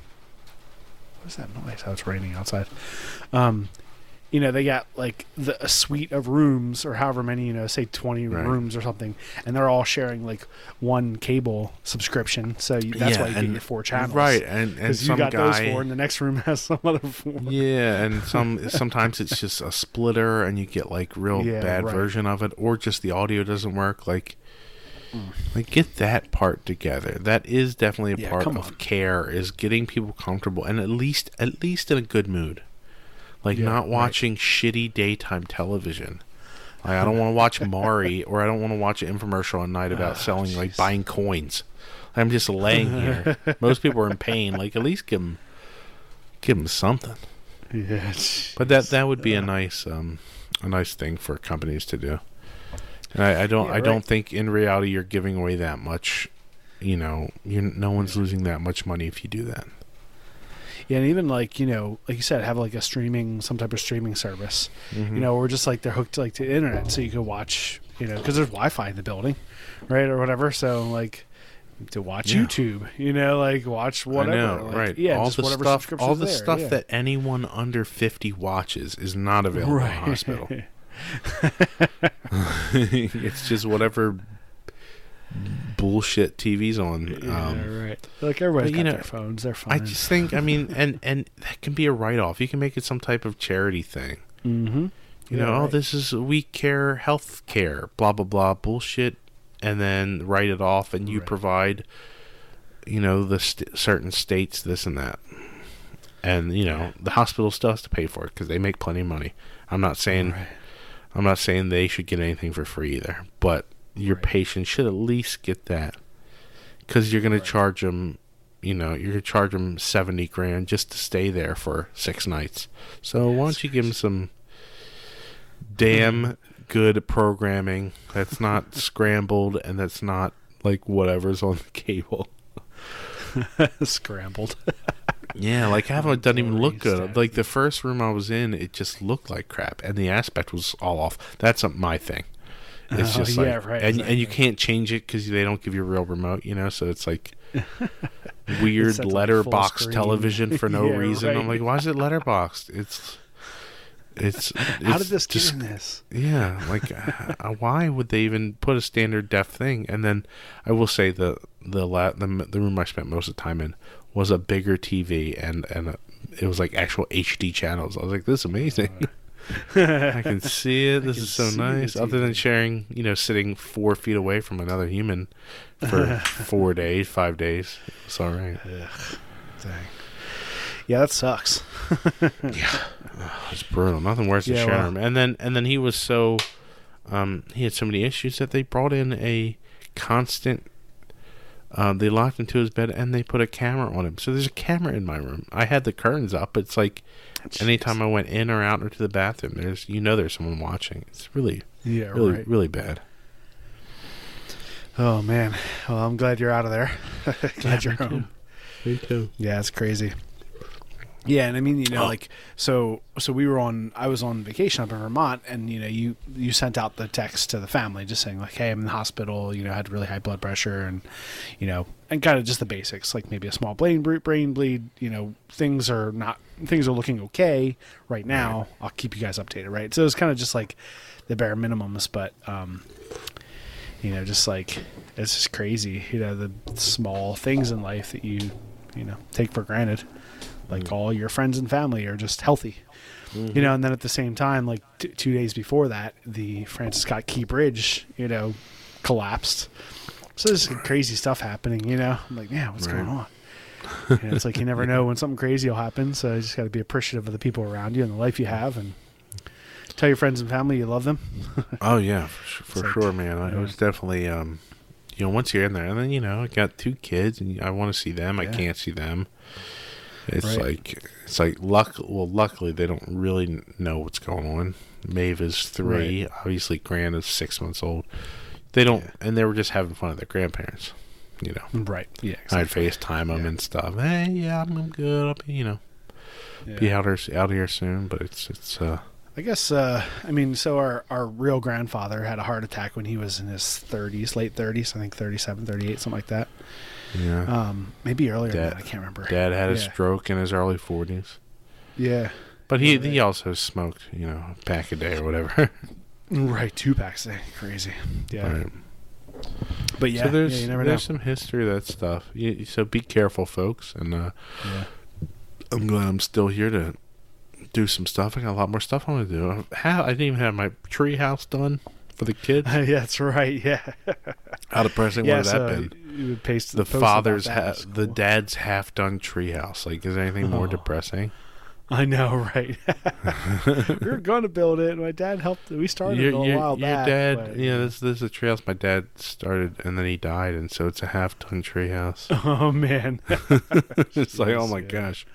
what's that noise? Oh, it's raining outside. Um. You know, they got like the, a suite of rooms or however many, you know, say twenty right. rooms or something, and they're all sharing like one cable subscription. So you, that's yeah, why you and, get your four channels, right? And and you some got guy, those four, and the next room has some other four. Yeah, and some sometimes it's just a splitter, and you get like real yeah, bad right. version of it, or just the audio doesn't work. Like, mm. like get that part together. That is definitely a yeah, part of on. care, is getting people comfortable and at least at least in a good mood. Like yeah, not watching right. shitty daytime television. Like I don't want to watch Maury, or I don't want to watch an infomercial at night about oh, selling geez. like buying coins. I'm just laying here. Most people are in pain. Like at least give them, give them something. Yeah, but that that would be a nice um a nice thing for companies to do. And I, I don't yeah, I don't right. think in reality you're giving away that much. You know, you no one's losing that much money if you do that. Yeah, and even like, you know, like you said, have like a streaming, some type of streaming service, mm-hmm. you know, or just like they're hooked to like to the internet, so you can watch, you know, because there's Wi-Fi in the building, right, or whatever. So like to watch yeah. YouTube, you know, like watch whatever, I know, like, right? Yeah, all just the whatever stuff, all the there, stuff yeah. that anyone under fifty watches is not available right. in the hospital. It's just whatever bullshit T V's on. Yeah, um, right. Like everybody's but, got you know, their phones. They're fine. I just think, I mean, and and that can be a write-off. You can make it some type of charity thing. Mm-hmm. You yeah, know, right. oh, this is we care health care, blah blah blah, bullshit, and then write it off, and you right. provide, you know, the st- certain states this and that, and you know, yeah. the hospital still has to pay for it because they make plenty of money. I'm not saying, right. I'm not saying they should get anything for free either, but your right. patient should at least get that. Because you're going right. to charge them, you know, you're going to charge them seventy grand just to stay there for six nights. So why don't you give them some damn good programming that's not scrambled and that's not like whatever's on the cable. Scrambled. Yeah, like half of it doesn't even look good. Like the first room I was in, it just looked like crap, and the aspect was all off. That's my thing. It's oh, just yeah, like, right, and exactly. and you can't change it because they don't give you a real remote, you know. So it's like, weird like letterbox television for no yeah, reason. right. I'm like, why is it letterboxed? It's it's, it's how did this just, get in this? Yeah, like uh, why would they even put a standard def thing? And then I will say the the la- the, the room I spent most of the time in was a bigger T V and and a, it was like actual H D channels. I was like, this is amazing. I can see it. This is so nice. Other than sharing, you know, sitting four feet away from another human for four days, five days. It's all right. Ugh, dang. Yeah, that sucks. Yeah, oh, it's brutal. Nothing worse than yeah, sharing well. him. And then, and then he was so, um, he had so many issues that they brought in a constant. Uh, they locked him to his bed and they put a camera on him. So there's a camera in my room. I had the curtains up. It's like Jeez. anytime I went in or out or to the bathroom, there's you know there's someone watching. It's really, yeah, really, right. really bad. Oh man, well I'm glad you're out of there. Glad you're home. Me too. Yeah, it's crazy. Yeah, and I mean, you know, oh. like, so, so we were on, I was on vacation up in Vermont, and, you know, you, you sent out the text to the family just saying, like, hey, I'm in the hospital, you know, I had really high blood pressure, and, you know, and kind of just the basics, like maybe a small brain, brain bleed, you know, things are not, things are looking okay right now. Right. I'll keep you guys updated, right? So it's kind of just like the bare minimums, but, um, you know, just like, it's just crazy, you know, the small things in life that you, you know, take for granted. Like all your friends and family are just healthy, mm-hmm. you know, and then at the same time, like t- two days before that, the Francis Scott Key Bridge, you know, collapsed. So there's some crazy stuff happening, you know. I'm like, man, what's right. going on? You know, it's like you never know when something crazy will happen. So you just got to be appreciative of the people around you and the life you have, and tell your friends and family you love them. Oh yeah, for, for like, sure, man. I, yeah. it was definitely, um, you know, once you're in there, and then you know, I got two kids, and I want to see them. Yeah. I can't see them. It's right. like it's like luck. Well, luckily they don't really know what's going on. Maeve is three. Right. Obviously, Grant is six months old. They don't, yeah. and they were just having fun with their grandparents. You know, right? Yeah, exactly. I'd FaceTime them yeah. and stuff. Hey, yeah, I'm, I'm good. I'll be, you know, yeah. be out here out here soon. But it's it's. uh I guess. Uh, I mean, so our our real grandfather had a heart attack when he was in his thirties, late thirties. I think thirty-seven, thirty-eight, something like that. Yeah. Um, maybe earlier Dad, than that. I can't remember. Dad had yeah. a stroke in his early forties. Yeah. But he yeah, he also smoked, you know, a pack a day or whatever. Right, two packs a day. Crazy. Yeah. Right. But yeah, so there's, yeah, you never there's know. some history of that stuff. You, so be careful, folks. And uh, yeah. I'm glad I'm still here to do some stuff. I got a lot more stuff I want to do. How I didn't even have my tree house done for the kids. Yeah, that's right. Yeah. How depressing yeah, would so that been? You would paste the father's, ha- cool. the dad's half done treehouse. Like, is there anything more oh. depressing? I know, right? We were going to build it, and my dad helped. We started your, it a your, while your back. Dad, but, yeah, this this is a treehouse my dad started, and then he died, and so it's a half done treehouse. Oh man, it's like, oh my yeah. gosh.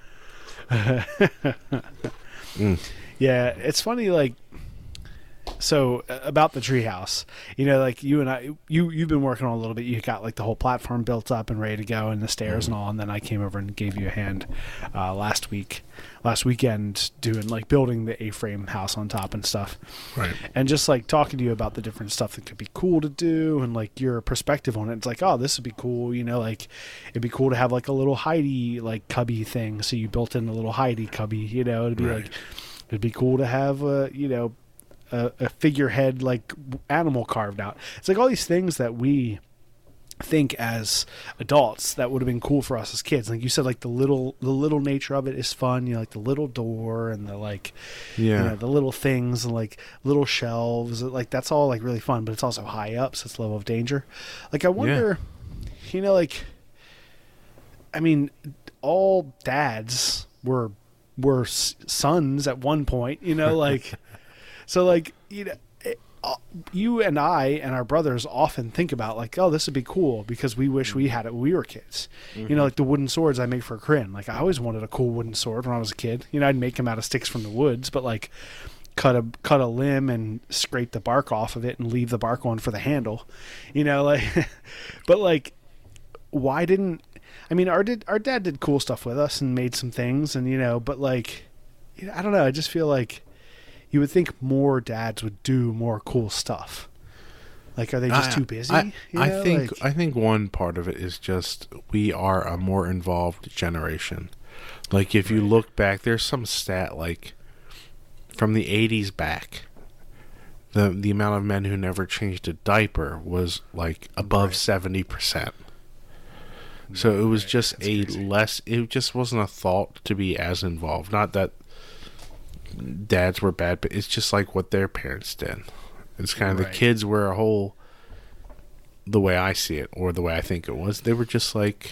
mm. Yeah, it's funny, like. So uh, about the treehouse, you know, like you and I, you you've been working on a little bit. You got like the whole platform built up and ready to go, and the stairs mm-hmm. and all. And then I came over and gave you a hand uh, last week, last weekend, doing like building the A-frame house on top and stuff. Right. And just like talking to you about the different stuff that could be cool to do, and like your perspective on it. It's like, oh, this would be cool. You know, like it'd be cool to have like a little Heidi like cubby thing. So you built in a little Heidi cubby. You know, it'd be right. like it'd be cool to have a you know. A, a figurehead like animal carved out. It's like all these things that we think as adults that would have been cool for us as kids. Like you said, like the little the little nature of it is fun. You know, like the little door and the like, yeah, you know, the little things and like little shelves. Like that's all like really fun, but it's also high up, so it's a level of danger. Like I wonder, yeah. you know, like I mean, all dads were were sons at one point. You know, like. So, like, you know, it, uh, you and I and our brothers often think about, like, oh, this would be cool because we wish we had it when we were kids. Mm-hmm. You know, like the wooden swords I make for Corinne. Like, I always wanted a cool wooden sword when I was a kid. You know, I'd make them out of sticks from the woods, but, like, cut a cut a limb and scrape the bark off of it and leave the bark on for the handle. You know, like, but, like, why didn't, I mean, our, did, our dad did cool stuff with us and made some things and, you know, but, like, you know, I don't know. I just feel like, you would think more dads would do more cool stuff. Like, are they just I, too busy? I, you I know? think like, I think one part of it is just we are a more involved generation. Like, if you look back, there's some stat like from the eighties back, the the amount of men who never changed a diaper was like above seventy percent. So it was right. just That's a crazy. less. It just wasn't a thought to be as involved. Not that dads were bad, but it's just like what their parents did. It's kind of Right. the kids were a whole. The way I see it, or the way I think it was, they were just like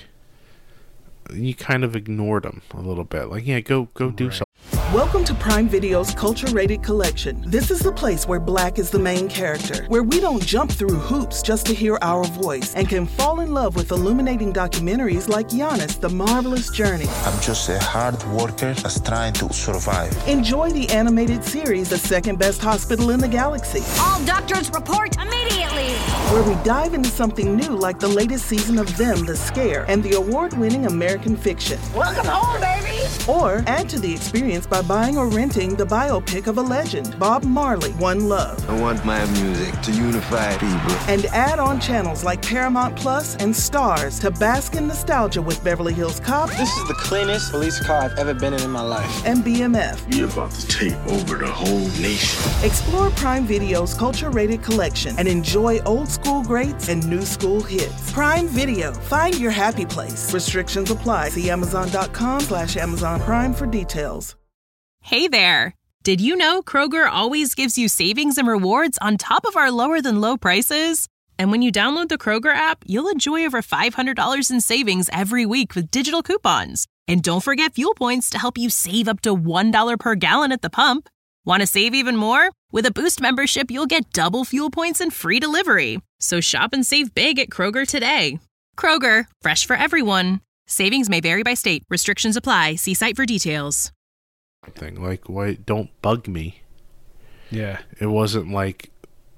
you kind of ignored them a little bit. Like, yeah, go go do Right. something. Welcome to Prime Video's Culture Rated Collection. This is the place where Black is the main character, where we don't jump through hoops just to hear our voice, and can fall in love with illuminating documentaries like Giannis, The Marvelous Journey. I'm just a hard worker that's trying to survive. Enjoy the animated series, The Second Best Hospital in the Galaxy, All doctors report immediately. where we dive into something new like the latest season of Them, The Scare, and the award-winning American Fiction. Welcome home, baby. Or add to the experience by buying or renting the biopic of a legend, Bob Marley, One Love. I want my music to unify people. And add on channels like Paramount Plus and Stars to bask in nostalgia with Beverly Hills Cop This is the cleanest police car I've ever been in in my life. and B M F. You're about to take over the whole nation. Explore Prime Video's culture-rated collection and enjoy old school greats and new school hits. Prime Video. Find your happy place. Restrictions apply. See Amazon.com slash Amazon Prime for details. Hey there! Did you know Kroger always gives you savings and rewards on top of our lower than low prices? And when you download the Kroger app, you'll enjoy over five hundred dollars in savings every week with digital coupons. And don't forget fuel points to help you save up to one dollar per gallon at the pump. Want to save even more? With a Boost membership, you'll get double fuel points and free delivery. So shop and save big at Kroger today. Kroger, fresh for everyone. Savings may vary by state. Restrictions apply. See site for details. Thing like, why don't bug me? yeah. It wasn't like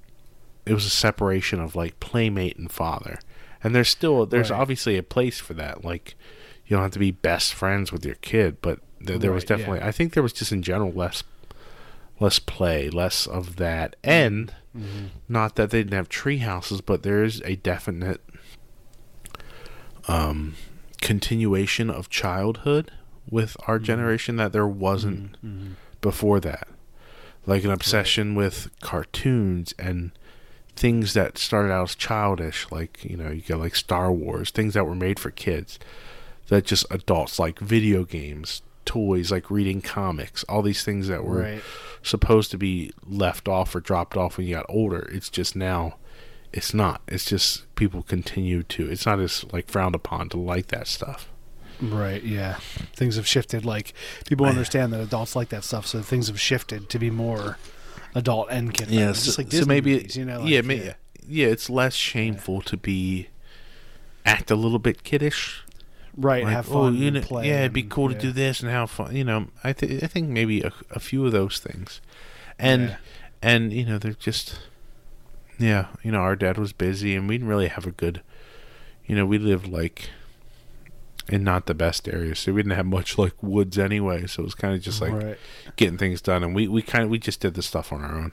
it was a separation of like playmate and father, and there's still there's Right. obviously a place for that. Like, you don't have to be best friends with your kid, but there, there was Right, yeah. definitely I think there was just in general less less play, less of that, and Mm-hmm. not that they didn't have tree houses, but there is a definite um continuation of childhood with our Mm-hmm. generation that there wasn't before that. Like an obsession with cartoons and things that started out as childish, like, you know, you got like Star Wars, things that were made for kids, that just adults, like video games, toys, like reading comics, all these things that were Right. supposed to be left off or dropped off when you got older. It's just now, it's not. It's just people continue to, it's not as like frowned upon to like that stuff. Right, yeah. Things have shifted. Like, people understand that adults like that stuff, so things have shifted to be more adult and kid. Yeah, just so, like so Disney maybe, movies, you know, like, yeah, may, yeah, it's less shameful to be act a little bit kiddish. right. Like, have fun, oh, you and know, play. yeah, it'd be and- cool yeah. to do this and have fun. You know, I th- I think maybe a, a few of those things, and Yeah. and you know, they're just, yeah, you know, our dad was busy and we didn't really have a good, you know, we lived like in not the best areas, so we didn't have much like woods anyway. So it was kind of just like Right. getting things done, and we we kind of we just did the stuff on our own.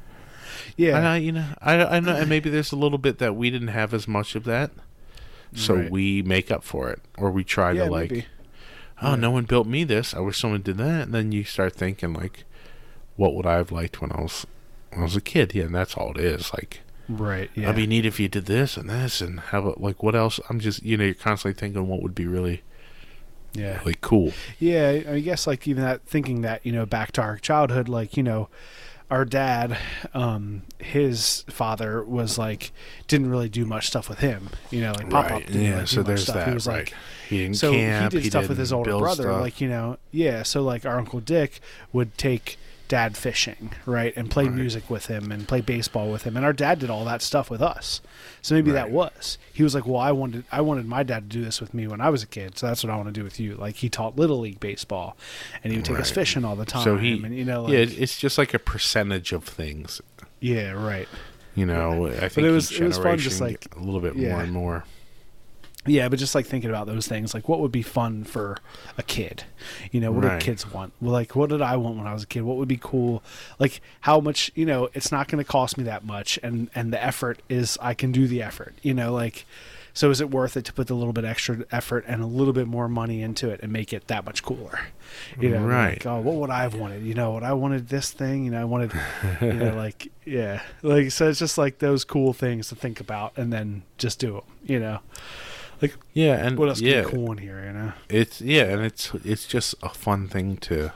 Yeah, And I, you know, I I know, and maybe there's a little bit that we didn't have as much of that, so Right. we make up for it, or we try yeah, to like, maybe. oh, no one built me this. I wish someone did that. And then you start thinking like, what would I have liked when I was when I was a kid? Yeah, and that's all it is. Like, Right, yeah. I'd be neat if you did this and this, and how about like what else? I'm just, you know, you're constantly thinking what would be really yeah. really cool. Yeah, I guess like even that thinking that, you know, back to our childhood, like, you know, our dad, um, his father was like didn't really do much stuff with him, you know, like pop up Right, didn't yeah, really do so much there's stuff. that, He was right. like, He didn't so camp, he did he stuff with didn't his older build brother, stuff. like, you know, yeah. So like our Uncle Dick would take dad fishing, right, and play Right. music with him and play baseball with him, and our dad did all that stuff with us. So maybe that Right. was he was like, well, I wanted I wanted my dad to do this with me when I was a kid, so that's what I want to do with you. Like, he taught little league baseball, and he would take us Right. fishing all the time. So he, and, you know, like, yeah, it- it's just like a percentage of things. yeah, right. You know, I think But it was- each it was fun generation just, like, get a little bit yeah. more and more. Yeah, but just like thinking about those things, like what would be fun for a kid? You know, what Right. do kids want? Well, like, what did I want when I was a kid? What would be cool? Like, how much? You know, it's not going to cost me that much, and and the effort is I can do the effort. You know, like, so is it worth it to put a little bit extra effort and a little bit more money into it and make it that much cooler? You know, Right. Like, oh, what would I have wanted? You know, what I wanted this thing. You know, I wanted, you know, like, yeah, like so it's just like those cool things to think about and then just do them. You know. Like, Yeah, and what else yeah, could be cool in here, you know? it's yeah, and it's it's just a fun thing to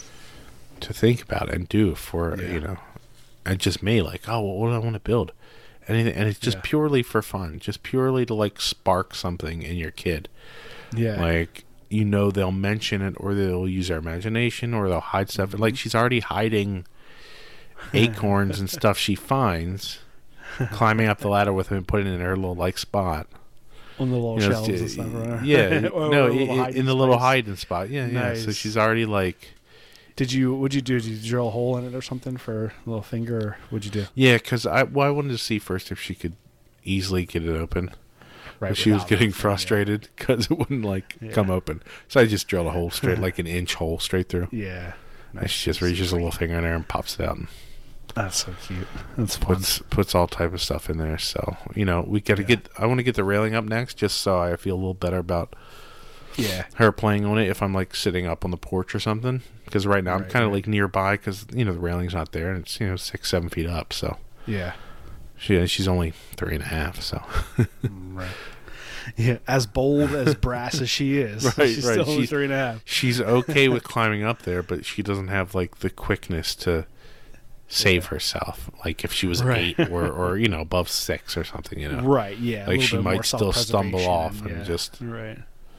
to think about and do for Yeah. you know, and just me like, oh, well, what do I want to build? Anything, and it's just Yeah. purely for fun, just purely to like spark something in your kid. Yeah. Like, you know, they'll mention it, or they'll use their imagination, or they'll hide stuff. Like, she's already hiding acorns and stuff she finds, climbing up the ladder with him and putting it in her little like spot. On the little You know, shelves and it's- stuff, right? Yeah, Or no, a i- little i- hiding in the little space. hiding spot. Yeah, yeah. So Nice. she's already like, Did you, what'd you do? Did you drill a hole in it or something for a little finger, or what'd you do? yeah, because I, well, I wanted to see first if she could easily get it open. Right. But she was without getting anything, yeah. frustrated because it wouldn't like Yeah. come open. So I just drilled a hole straight, like an inch hole straight through. Yeah. And she just reaches a little finger in there and pops it out and That's so cute. That's fun. puts puts all type of stuff in there. So, you know, we got to Yeah. get. I want to get the railing up next, just so I feel a little better about Yeah. her playing on it if I'm like sitting up on the porch or something. Because right now I'm Right, kind of right. like nearby because you know the railing's not there and it's you know six seven feet up. So Yeah. she she's only three and a half. So Right. Yeah. As bold as brass as she is. Right, She's right. still only She's- three and a half. she's okay with climbing up there, but she doesn't have like the quickness to save herself. Like if she was Right. eight or or you know above six or something. You know. Right. Yeah. a Like little she bit more might still stumble self-preservation off and yeah. just- Right.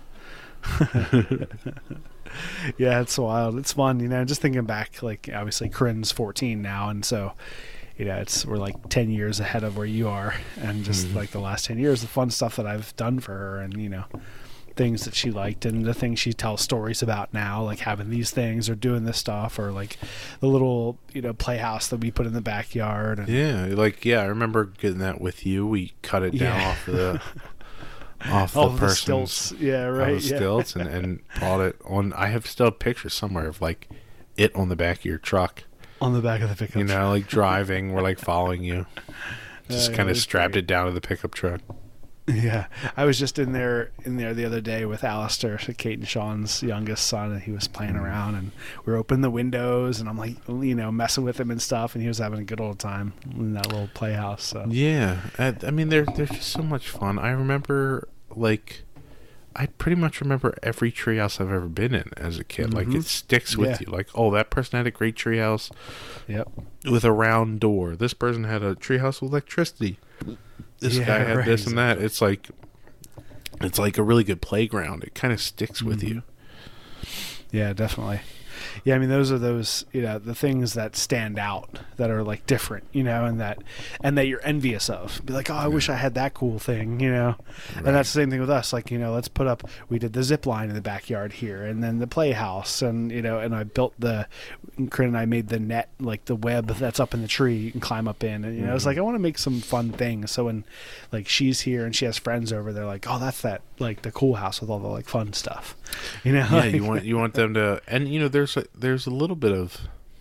Yeah, it's wild. It's fun, you know. Just thinking back, like obviously Corinne's fourteen now, and so you know, it's we're like ten years ahead of where you are, and just Mm-hmm. like the last ten years, the fun stuff that I've done for her, and you know, things that she liked, and the things she tells stories about now, like having these things or doing this stuff, or like the little you know playhouse that we put in the backyard. And, Yeah, like yeah, I remember getting that with you. We cut it down Yeah. off the off all the the person's stilts. Yeah, off right. the yeah. stilts and, and brought it on. I have still pictures somewhere of like it on the back of your truck. On the back of the pickup. You know, like driving, we're like following you. Just yeah, kind of that's strapped great. it down to the pickup truck. Yeah, I was just in there in there the other day with Alistair, so Kate and Sean's youngest son, and he was playing around, and we were opening the windows, and I'm like, you know, messing with him and stuff, and he was having a good old time in that little playhouse. So Yeah, I, I mean, they're they're just so much fun. I remember, like, I pretty much remember every treehouse I've ever been in as a kid. Like, it sticks with Yeah. you. Like, oh, that person had a great treehouse yep, with a round door. This person had a treehouse with electricity. This Yeah, guy had right, this and that. It's like, it's like a really good playground. It kind of sticks with you. yeah, definitely. Yeah, I mean, those are those, you know, the things that stand out, that are like different, you know, and that, and that you're envious of. Be like, oh, I wish I had that cool thing, you know. And that's the same thing with us. Like, you know, let's put up. We did the zip line in the backyard here, and then the playhouse, and you know, and I built the. Corinne and I made the net, like the web that's up in the tree, you can climb up in, and you know, it's like I want to make some fun things. So when, like, she's here and she has friends over, they're like, oh, that's that, like the cool house with all the like fun stuff, you know. Yeah, like, you want you want them to, and you know, there's a, there's a little bit of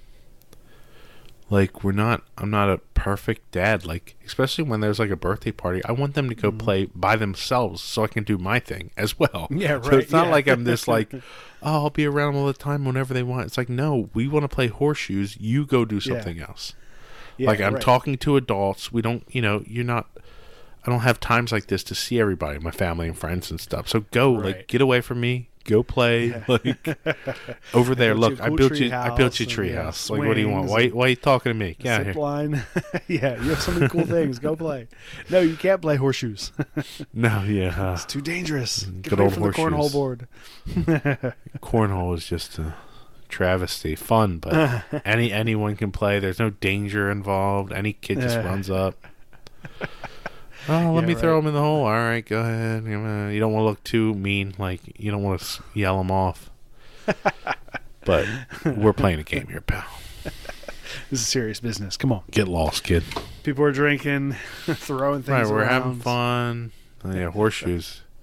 like we're not. I'm not a perfect dad. Like especially when there's like a birthday party, I want them to go play by themselves so I can do my thing as well. Yeah, So right, it's not yeah. like I'm this like, oh, I'll be around all the time whenever they want. It's like no, we want to play horseshoes. You go do Yeah. something else. Yeah, like I'm right. talking to adults. We don't. You know, you're not. I don't have times like this to see everybody, my family and friends and stuff. So go, Right. like, get away from me. Go play, Yeah. like over there. built you Look, a I cool built you. tree I built you a house and, yeah, treehouse. Like, what do you want? swings Why? and- Why are you talking to me? Get out Zip here. line. Yeah, you have so many cool things. Go play. No, you can't play horseshoes. No, yeah. Uh, It's too dangerous. Get good away old from the cornhole horseshoes. board. cornhole is just a travesty. Fun, but any anyone can play. There's no danger involved. Any kid just Yeah. runs up. Oh, let Yeah, me throw right. him in the hole. All right, go ahead. You know, you don't want to look too mean. Like you don't want to yell him off. But we're playing a game here, pal. This is serious business. Come on. Get lost, kid. People are drinking, throwing things Right, we're around. having fun. Oh, yeah, horseshoes.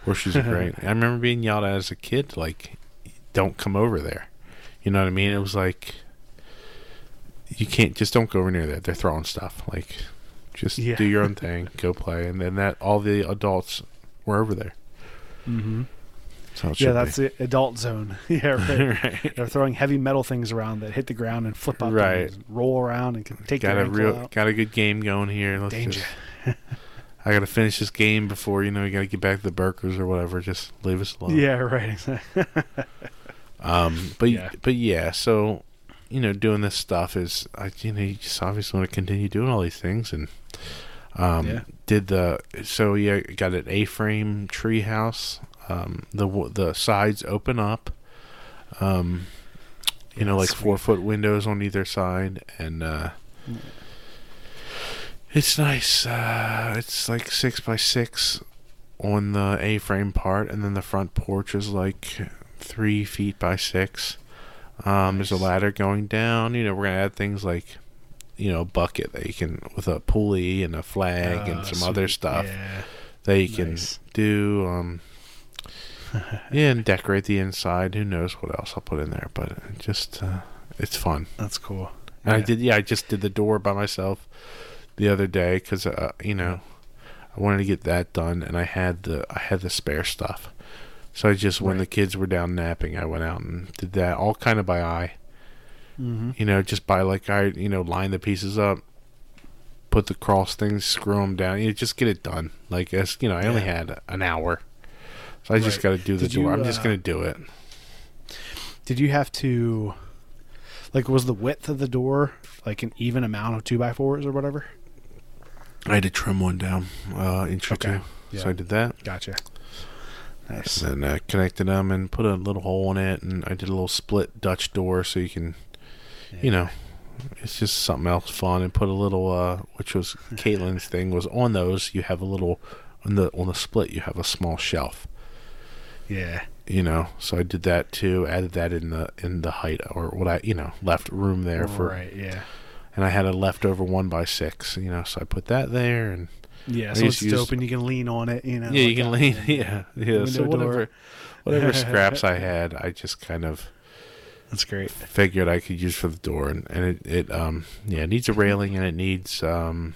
Horseshoes are great. I remember being yelled at as a kid, like, don't come over there. You know what I mean? It was like, you can't, just don't go over near there. They're throwing stuff. Like, just Yeah. do your own thing, go play. And then that, all the adults were over there. Mm-hmm. So it Yeah, should that's be. the adult zone. Yeah, right. Right. They're throwing heavy metal things around that hit the ground and flip up Right. and roll around and can take Got your a ankle real, out. got a good game going here. Let's Danger. just, I got to finish this game before, you know, you got to get back to the Burkers or whatever. Just leave us alone. Yeah, right. Exactly. Um, but Yeah. but yeah, so you know, doing this stuff is, I you know, you just obviously want to continue doing all these things, and um, Yeah. did the so yeah, got an A-frame tree house. Um, the w- the sides open up. Um, you know, like sweet. four foot windows on either side, and uh, it's nice. Uh, it's like six by six on the A-frame part, and then the front porch is like three feet by six. Um, There's a ladder going down. You know, we're gonna add things like, you know, a bucket that you can with a pulley and a flag Oh, and some other sweet. stuff Yeah. that you can Nice. do. Um, yeah, and decorate the inside. Who knows what else I'll put in there? But it just uh, it's fun. That's cool. And I Yeah. did, yeah, I just did the door by myself the other day because, uh, you know, I wanted to get that done, and I had the I had the spare stuff. So I just, when Right. the kids were down napping, I went out and did that, all kind of by eye. Mm-hmm. You know, just by like I, you know, line the pieces up, put the cross things, screw them down. You know, just get it done. Like, as you know, I only Yeah. had an hour, so I just Right. got to do the Did you, door. I'm just uh, gonna do it. Did you have to, like, was the width of the door like an even amount of two by fours or whatever? I had to trim one down, uh, inch or Okay. two. Yeah. So I did that. Gotcha. Nice. And then uh, connected them and put a little hole in it, and I did a little split Dutch door so you can, you know, it's just something else fun. And put a little, uh, which was Caitlin's thing, was on those you have a little, on the on the split you have a small shelf, Yeah. you know. So I did that too. Added that in the in the height, or what I, you know, left room there for. Right. Yeah. And I had a leftover one by six, you know, so I put that there, and Yeah. I So just it's used- open. You can lean on it. You know. yeah, you like can that. lean, yeah, yeah. So Window door. whatever, whatever scraps I had, I just kind of That's great. figured I could use for the door, and, and it, it um yeah, it needs a railing, and it needs um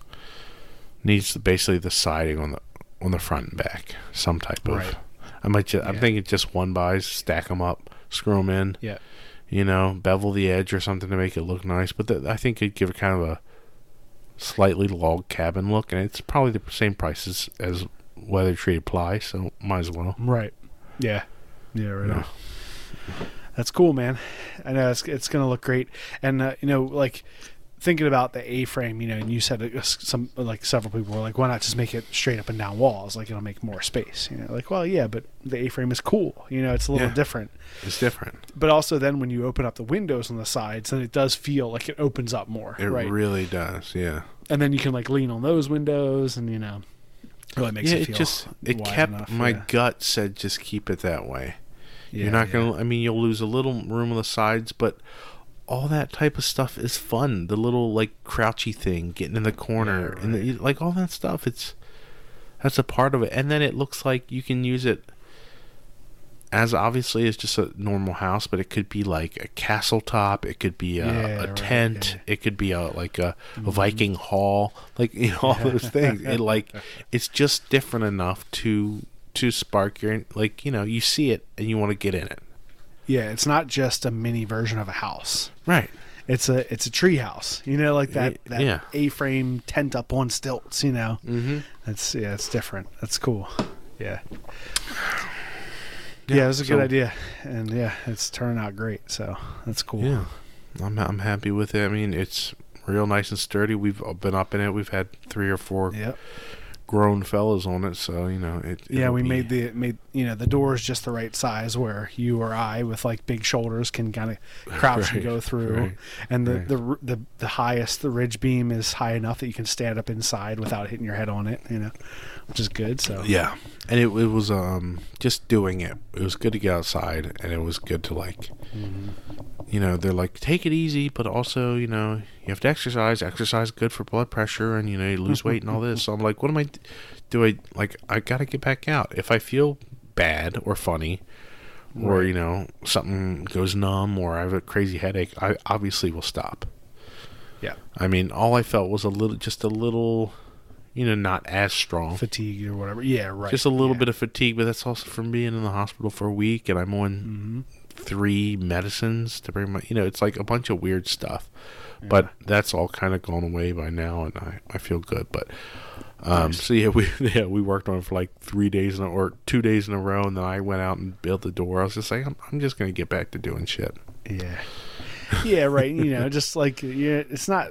needs basically the siding on the on the front and back, some type of. Right. I might just, I'm Yeah. thinking just one bys, stack them up, screw them in, Yeah. you know, bevel the edge or something to make it look nice. But the, I think it'd give it kind of a slightly log cabin look, and it's probably the same price as, as weather treated ply, so might as well. Right. Yeah. Yeah. Right. Yeah. On. That's cool, man. I know it's it's gonna look great, and uh, you know, like thinking about the A-frame, you know, and you said it, some like several people were like, why not just make it straight up and down walls? Like it'll make more space. You know, like well, yeah, but the A-frame is cool. You know, it's a little Yeah. different. It's different. But also, then when you open up the windows on the sides, then it does feel like it opens up more, It right? really does, yeah. And then you can like lean on those windows, and you know, really makes yeah, it it feel just it wide kept enough, my yeah. gut said just keep it that way. Yeah, You're not yeah. gonna. I mean, you'll lose a little room on the sides, but all that type of stuff is fun. The little like crouchy thing, getting in the corner, Yeah, and the, like all that stuff. It's that's a part of it, and then it looks like you can use it as obviously as just a normal house, but it could be like a castle top. It could be a, Yeah, a right, tent. yeah. It could be a like a, a Viking hall. Like you know all those things. It like it's just different enough to to spark your like you know you see it and you want to get in it. Yeah, it's not just a mini version of a house. Right. It's a it's a tree house. You know, like that, Y- that yeah. A-frame tent up on stilts. You know, Mm-hmm. that's yeah, it's different. That's cool. Yeah. Yeah, it was a good so- idea, and yeah, it's turning out great. So that's cool. Yeah, I'm I'm happy with it. I mean, it's real nice and sturdy. We've been up in it. We've had three or four Yep. grown fellas on it, so you know it. Yeah, it'll we be- made the made you know the doors just the right size where you or I with like big shoulders can kind of crouch and Right, go through, right, and the, right. the r- the the highest the ridge beam is high enough that you can stand up inside without hitting your head on it. You know, which is good. So Yeah, and it it was um just doing it. It was good to get outside, and it was good to like, Mm-hmm. you know, they're like take it easy, but also you know you have to exercise. Exercise is good for blood pressure, and you know, you lose weight and all this. So I'm like, what am I? Do I like? I gotta get back out. If I feel bad or funny, or Right. you know, something goes numb, or I have a crazy headache, I obviously will stop. Yeah. I mean, all I felt was a little, just a little, you know, not as strong. Fatigue or whatever. Yeah, right. Just a little yeah. bit of fatigue, but that's also from being in the hospital for a week, and I'm on Mm-hmm. three medicines to bring my, you know, it's like a bunch of weird stuff. Yeah. But that's all kind of gone away by now, and I, I feel good. But um, nice. so yeah, we yeah we worked on it for like three days in a, or two days in a row, and then I went out and built the door. I was just like, I'm, I'm just gonna get back to doing shit. Yeah. Yeah, right. You know, just like yeah, it's not.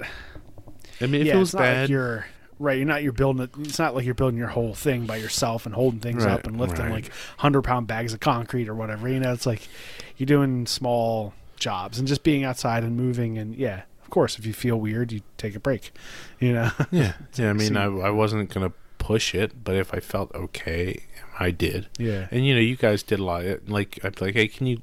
I mean, if yeah, it was it's not bad, like you're right. You're not. You're building it. It's not like you're building your whole thing by yourself and holding things Right, up and lifting right. like hundred pound bags of concrete or whatever. You know, it's like you're doing small jobs and just being outside and moving. And yeah, of course, if you feel weird, you take a break. You know. Yeah. Yeah. I mean, I I wasn't gonna push it, but if I felt okay, I did. Yeah. And you know, you guys did a lot. Of, like I'd be like, hey, can you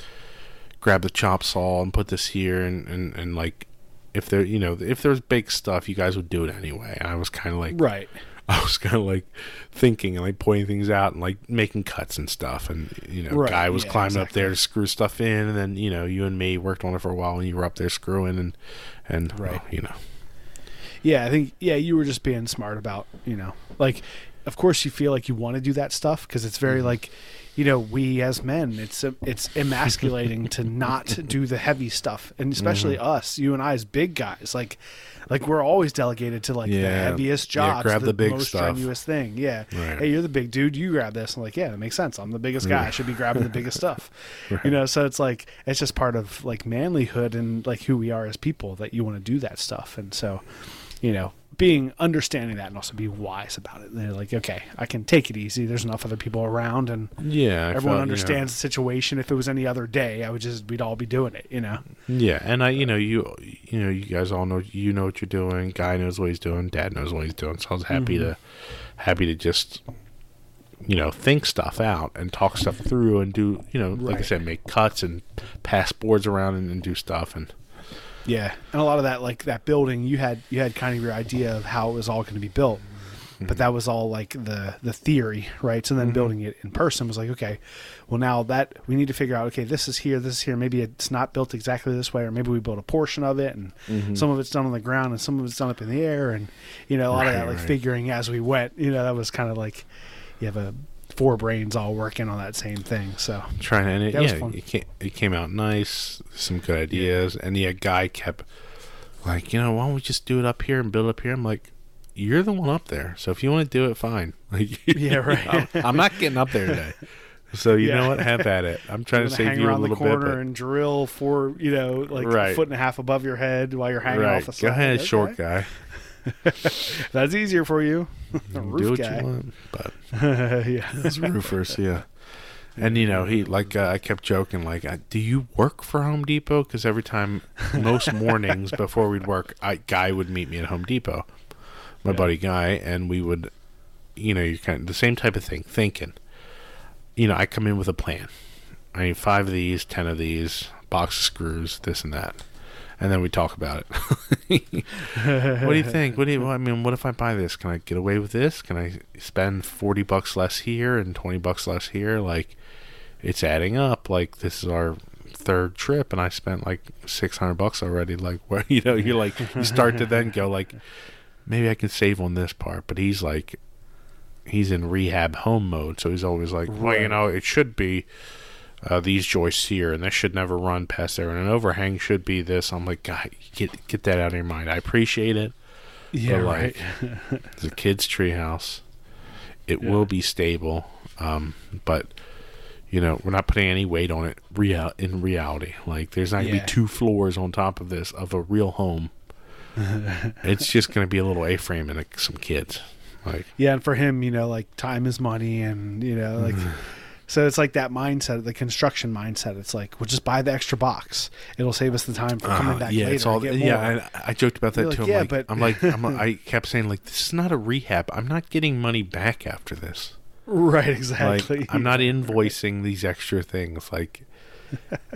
grab the chop saw and put this here, and, and, and like if there you know if there's big stuff, you guys would do it anyway. And I was kind of like right. I was kind of like thinking and like pointing things out and like making cuts and stuff. And you know, Right, guy was yeah, climbing exactly. up there to screw stuff in, and then you know you and me worked on it for a while, and you were up there screwing and and Right. well, you know. Yeah, I think yeah, you were just being smart about you know like, of course you feel like you want to do that stuff because it's very like. You know, we as men, it's it's emasculating to not do the heavy stuff, and especially Mm-hmm. us, you and I as big guys, like, like we're always delegated to like the Yeah. heaviest Yeah, jobs, grab the big most stuff. strenuous thing. Yeah, Right. hey, you're the big dude, you grab this. I'm like, yeah, that makes sense. I'm the biggest guy. I should be grabbing the biggest stuff. Right. You know, so it's like it's just part of like manlyhood and like who we are as people that you want to do that stuff, and so, you know. Being understanding that and also be wise about it. And they're like, okay, I can take it easy. There's enough other people around, and Yeah, I everyone felt, you know, understands the situation. If it was any other day, I would just we'd all be doing it, you know. Yeah, and I, you know, you, you know, you guys all know, you know what you're doing. Guy knows what he's doing. Dad knows what he's doing. So I was happy Mm-hmm. to, happy to just, you know, think stuff out and talk stuff through and do, you know, like I Right. said, make cuts and pass boards around and, and do stuff. And Yeah, and a lot of that, like that building, you had you had kind of your idea of how it was all going to be built, but that was all like the the theory, right? So then building it in person was like, okay, well now that we need to figure out, okay, this is here, this is here. Maybe it's not built exactly this way, or maybe we built a portion of it, and some of it's done on the ground, and some of it's done up in the air, and you know a lot of Right, that like right. figuring as we went. You know, that was kind of like you have a four brains all working on that same thing. So trying to, and it, That was yeah, fun. it came, it came out nice, some good ideas. And the guy kept like, you know, why don't we just do it up here and build up here? I'm like, you're the one up there, so if you want to do it, fine. Like, Yeah, right. I'm, I'm not getting up there today, so you Yeah. know what? Have at it. I'm trying You're to gonna save hang you a around little the bit. corner But, and drill for you know like Right. a foot and a half above your head while you're hanging right, off the side. go ahead, Okay. short guy. That's easier for you. A do roof what guy. you want, but Yeah. as roofers, yeah. And you know, he like uh, I kept joking, like, uh, "Do you work for Home Depot?" Because every time, most mornings before we'd work, I Guy would meet me at Home Depot, my Yeah. buddy Guy, and we would, you know, you kind of the same type of thing, thinking. You know, I come in with a plan. I need five of these, ten of these, box of screws, this and that, and then we talk about it. What do you think? What do you? I mean, what if I buy this? Can I get away with this? Can I spend forty bucks less here and twenty bucks less here? Like, it's adding up. Like, this is our third trip, and I spent like six hundred bucks already. Like, where you know, you're like, you start to then go like, maybe I can save on this part. But he's like, he's in rehab home mode, so he's always like, well, you know, it should be. Uh, these joists here, and this should never run past there, and an overhang should be this. I'm like, God, get get that out of your mind. I appreciate it. Yeah, but right. like, it's a kid's treehouse. It Yeah. will be stable, um, but you know, we're not putting any weight on it. Real in reality, like there's not gonna Yeah. be two floors on top of this of a real home. It's just gonna be a little A-frame and like, some kids. Like, Yeah, and for him, you know, like time is money, and you know, like. So it's like that mindset, the construction mindset. It's like, we'll just buy the extra box. It'll save us the time for coming Uh, back yeah, later. it's all. and get Yeah, more. I, I joked about that You're too. like, I'm yeah, like, but- I'm like, I'm, I kept saying like, this is not a rehab. I'm not getting money back after this. Right, Like, exactly. I'm not invoicing these extra things. Like,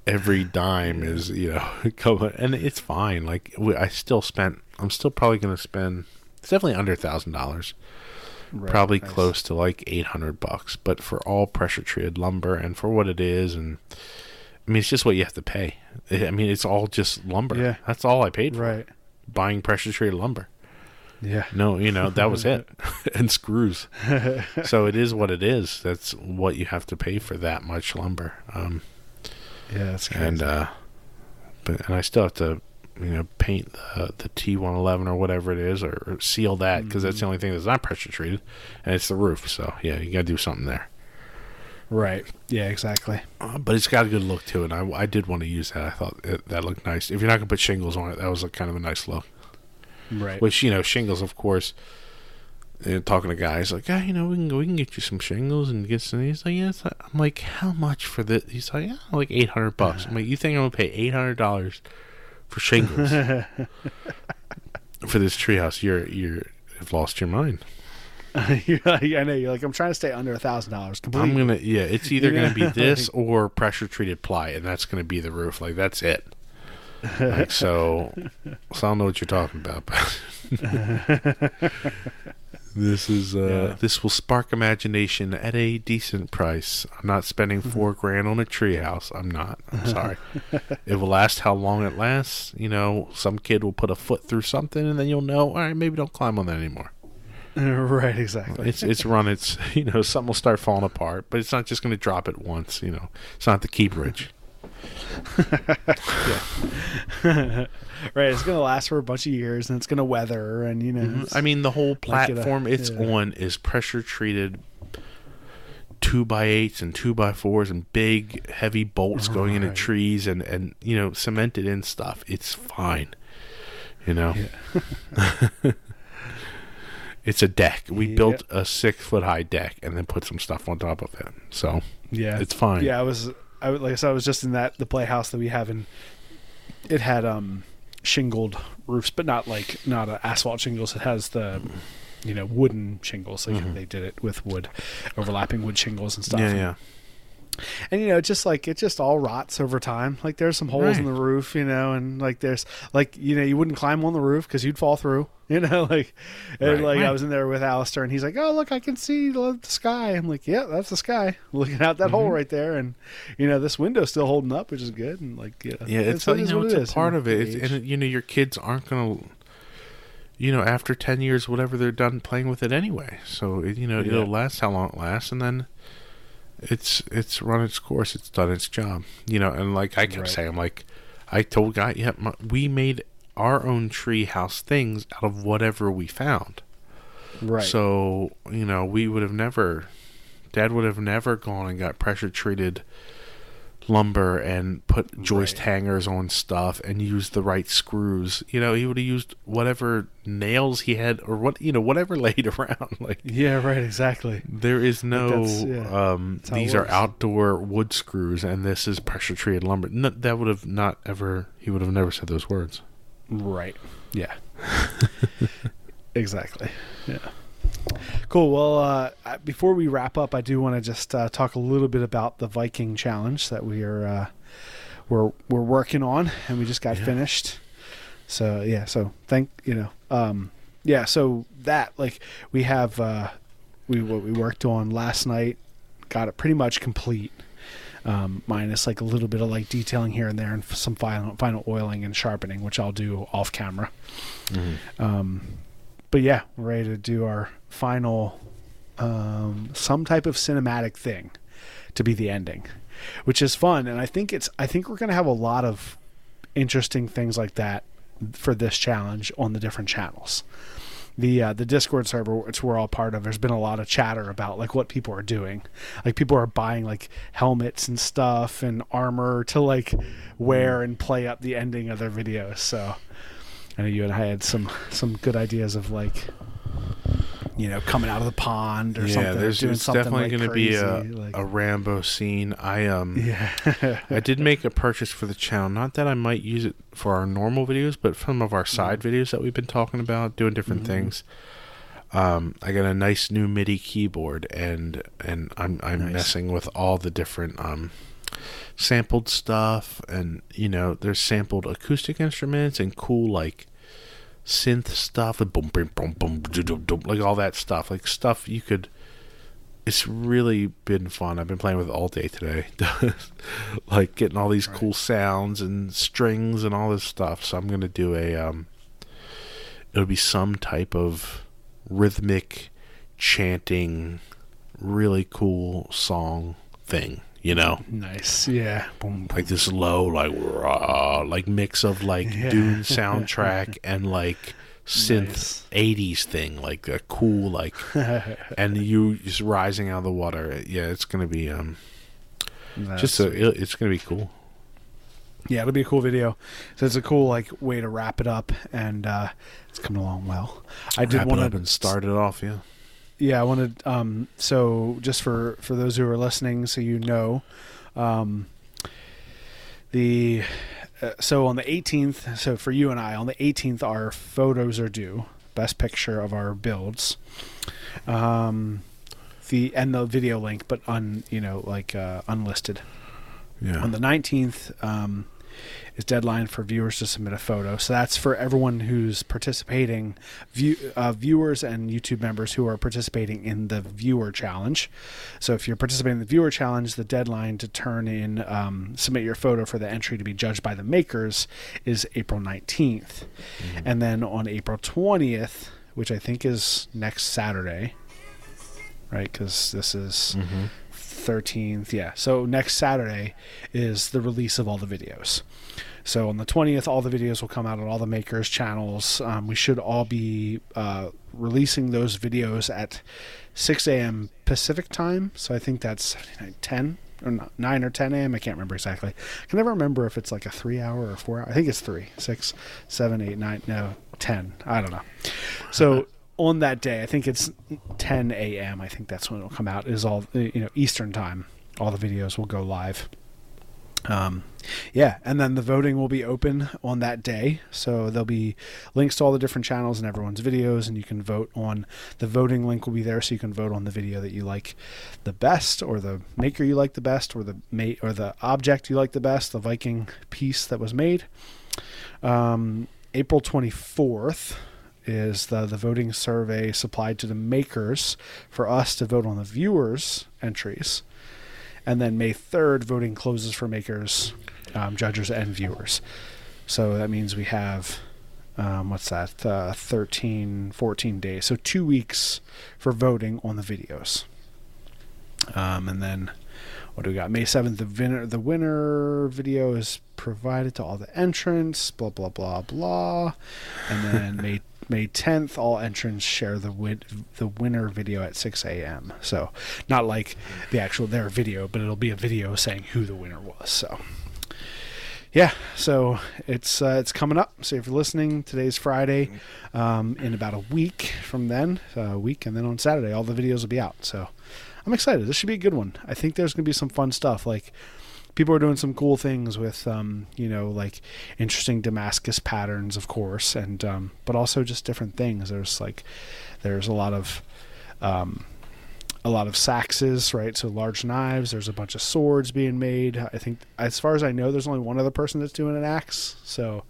every dime is, you know, coming, and it's fine. Like we, I still spent, I'm still probably going to spend. It's definitely under a thousand dollars. Right, probably nice. close to like eight hundred bucks, but for all pressure treated lumber and for what it is, and I mean, it's just what you have to pay. I mean, it's all just lumber. Yeah. That's all I paid for. Right. Buying pressure treated lumber. Yeah. No, you know, that was it. And screws. So it is what it is. That's what you have to pay for that much lumber. Um, yeah, that's crazy. and uh, but and I still have to, you know, paint the the T one eleven or whatever it is, or, or seal that, because that's the only thing that's not pressure treated, and it's the roof. So yeah, you got to do something there. Right. Yeah, exactly. Uh, but it's got a good look to it. I, I did want to use that. I thought it, that looked nice. If you're not gonna put shingles on it, that was a kind of a nice look. Right. Which, you know, shingles, of course. And talking to guys like, ah, you know, we can we can get you some shingles and get some. He's like, yeah. It's like, I'm like, how much for this? He's like, yeah, like eight hundred bucks. I'm like, you think I'm gonna pay eight hundred dollars for shingles for this treehouse? You're you're have lost your mind. I know, you're like, I'm trying to stay under a thousand dollars. I'm gonna, yeah, it's either gonna be this or pressure treated ply, and that's gonna be the roof. Like that's it. Like so, so I don't know what you're talking about, but this is uh, Yeah. this will spark imagination at a decent price. I'm not spending four grand on a treehouse. I'm not. I'm sorry. It will last how long it lasts. You know, some kid will put a foot through something, and then you'll know. All right, maybe don't climb on that anymore. Right, exactly. It's it's run. It's you know something will start falling apart, but it's not just going to drop at once. You know, it's not the key bridge. Right, it's gonna last for a bunch of years, and it's gonna weather, and you know. Mm-hmm. I mean, the whole platform like it, uh, it's yeah. on is pressure treated two by eights and two by fours and big heavy bolts going into Right. trees and and you know cemented in stuff. It's fine, you know. Yeah. It's a deck. We Yeah. built a six foot high deck and then put some stuff on top of it. So Yeah, it's fine. Yeah, I was, I was- like I said, I was just in that the playhouse that we have, and it had um shingled roofs, but not like not a asphalt shingles. It has the you know wooden shingles. Like Mm-hmm. they did it with wood, overlapping wood shingles and stuff. Yeah, yeah. And you know, just like it just all rots over time. Like there's some holes in Right. the roof, you know, and like there's like you know you wouldn't climb on the roof because you'd fall through, you know. Like and Right, like I right. was in there with Alistair, and he's like, "Oh, look, I can see the the sky." I'm like, "Yeah, that's the sky, looking out that Mm-hmm. hole right there." And you know, this window's still holding up, which is good. And like, yeah, Yeah, it's, it you is know what it's it a is, part you know, of it. the It's, age. and you know your kids aren't gonna, you know, after ten years, whatever they're done playing with it anyway. So it, you know Yeah. it'll last how long it lasts, and then it's it's run its course. It's done its job. You know, and like I kept Right. saying, I'm like I told guy, yeah, my, we made our own tree house things out of whatever we found. Right. So, you know, we would have never, Dad would have never gone and got pressure treated lumber and put joist Right. hangers on stuff and used the right screws. You know, he would have used whatever nails he had or what, you know, whatever laid around. Like, yeah, right, exactly. there is no, that's- yeah, um, that's how it these are works. outdoor wood screws and this is pressure treated lumber. No, that would have not ever, he would have never said those words. Right. Yeah. Exactly. Yeah. Cool. Well, uh, I- before we wrap up, I do want to just uh, talk a little bit about the Viking challenge that we are uh, we're we're working on, and we just got Yeah. finished. So yeah. So thank you know. Um, yeah. So that like we have uh, we what we worked on last night, got it pretty much complete. Um, minus like a little bit of like detailing here and there and some final final oiling and sharpening, which I'll do off camera. Um, but yeah, we're ready to do our final, um, some type of cinematic thing to be the ending, which is fun. And I think it's, I think we're going to have a lot of interesting things like that for this challenge on the different channels. The uh, the Discord server, which we're all part of, there's been a lot of chatter about like what people are doing. Like people are buying like helmets and stuff and armor to like wear and play up the ending of their videos. So I know you and I had some some good ideas of like, you know, coming out of the pond or Yeah, something. or there's, doing there's something definitely like going to be a, crazy, like- a Rambo scene. I um yeah. I did make a purchase for the channel. Not that I might use it for our normal videos, but some of our side Mm-hmm. videos that we've been talking about, doing different things. Um, I got a nice new MIDI keyboard, and and I'm I'm Nice. messing with all the different um sampled stuff, and you know, there's sampled acoustic instruments and cool like synth stuff, and boom, boom, boom, boom, boom, boom, like all that stuff, like stuff you could. It's really been fun. I've been playing with it all day today, like getting all these right. cool sounds and strings and all this stuff. So I'm gonna do a. Um, it'll be some type of rhythmic, chanting, really cool song thing. You know, nice, yeah. Boom, like this low, like raw, like mix of like yeah. Dune soundtrack and like synth nice. eighties thing, like a cool like, and you just rising out of the water. Yeah, it's gonna be um, That's just a, it, it's gonna be cool. Yeah, it'll be a cool video. So it's a cool like way to wrap it up, and uh, it's coming along well. I did want to start it off, yeah. Yeah, I wanted, um, so just for, for those who are listening, so you know, um, the, uh, so on the eighteenth, so for you and I, on the eighteenth, our photos are due, best picture of our builds, um, the, and the video link, but un, you know, like, uh, unlisted. Yeah. On the nineteenth, um, is deadline for viewers to submit a photo. So that's for everyone who's participating, view, uh, viewers and YouTube members who are participating in the viewer challenge. So if you're participating in the viewer challenge, the deadline to turn in, um, submit your photo for the entry to be judged by the makers is April nineteenth. Mm-hmm. And then on April twentieth, which I think is next Saturday, right? Because this is mm-hmm. thirteenth. Yeah. So next Saturday is the release of all the videos. So on the twentieth, all the videos will come out on all the makers' channels. Um, we should all be uh, releasing those videos at six a.m. Pacific time. So I think that's ten or not, nine or ten a.m. I can't remember exactly. I can never remember if it's like a three hour or four hour. I think it's three, six, seven, eight, nine, no, ten. I don't know. So on that day, I think it's ten a.m. I think that's when it'll come out. Is all, you know, Eastern time. All the videos will go live. Um, yeah, and then the voting will be open on that day. So there'll be links to all the different channels and everyone's videos, and you can vote on the voting link will be there, so you can vote on the video that you like the best, or the maker you like the best, or the mate or the object you like the best, the Viking piece that was made. Um, April twenty-fourth is the the voting survey supplied to the makers for us to vote on the viewers' entries. And then May third, voting closes for makers, um, judges, and viewers. So that means we have, um, what's that, uh, thirteen, fourteen days. So two weeks for voting on the videos. Um, and then, what do we got? May seventh, the winner, the winner video is provided to all the entrants, blah, blah, blah, blah. And then May May tenth, all entrants share the win- the winner video at six a.m. So not like the actual their video, but it'll be a video saying who the winner was. So yeah, so it's uh, it's coming up. So if you're listening, today's Friday. Um, in about a week from then, a week, and then on Saturday, all the videos will be out. So I'm excited. This should be a good one. I think there's going to be some fun stuff. Like, people are doing some cool things with, um, you know, like interesting Damascus patterns, of course, and um, but also just different things. There's like, there's a lot of, um, a lot of saxes, right? So large knives. There's a bunch of swords being made. I think, as far as I know, there's only one other person that's doing an axe. So,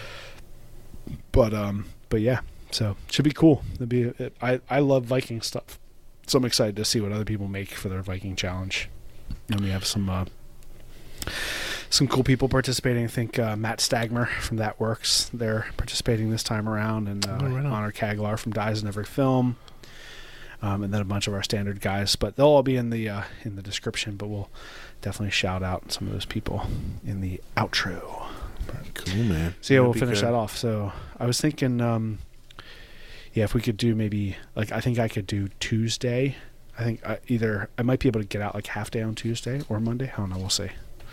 but um, but yeah, so it should be cool. It'd be. It, I I love Viking stuff, so I'm excited to see what other people make for their Viking challenge. And we have some. Uh, Some cool people participating. I think uh, Matt Stagmer from That Works, they're participating this time around, and uh, oh, right Honor Kaglar from Dies in Every Film, um, and then a bunch of our standard guys. But they'll all be in the uh, in the description. But we'll definitely shout out some of those people in the outro. But, cool, man. So yeah, That'd we'll finish good. that off. So I was thinking, um, yeah, if we could do maybe like I think I could do Tuesday. I think I, either I might be able to get out like half day on Tuesday or Monday. I don't know. We'll see.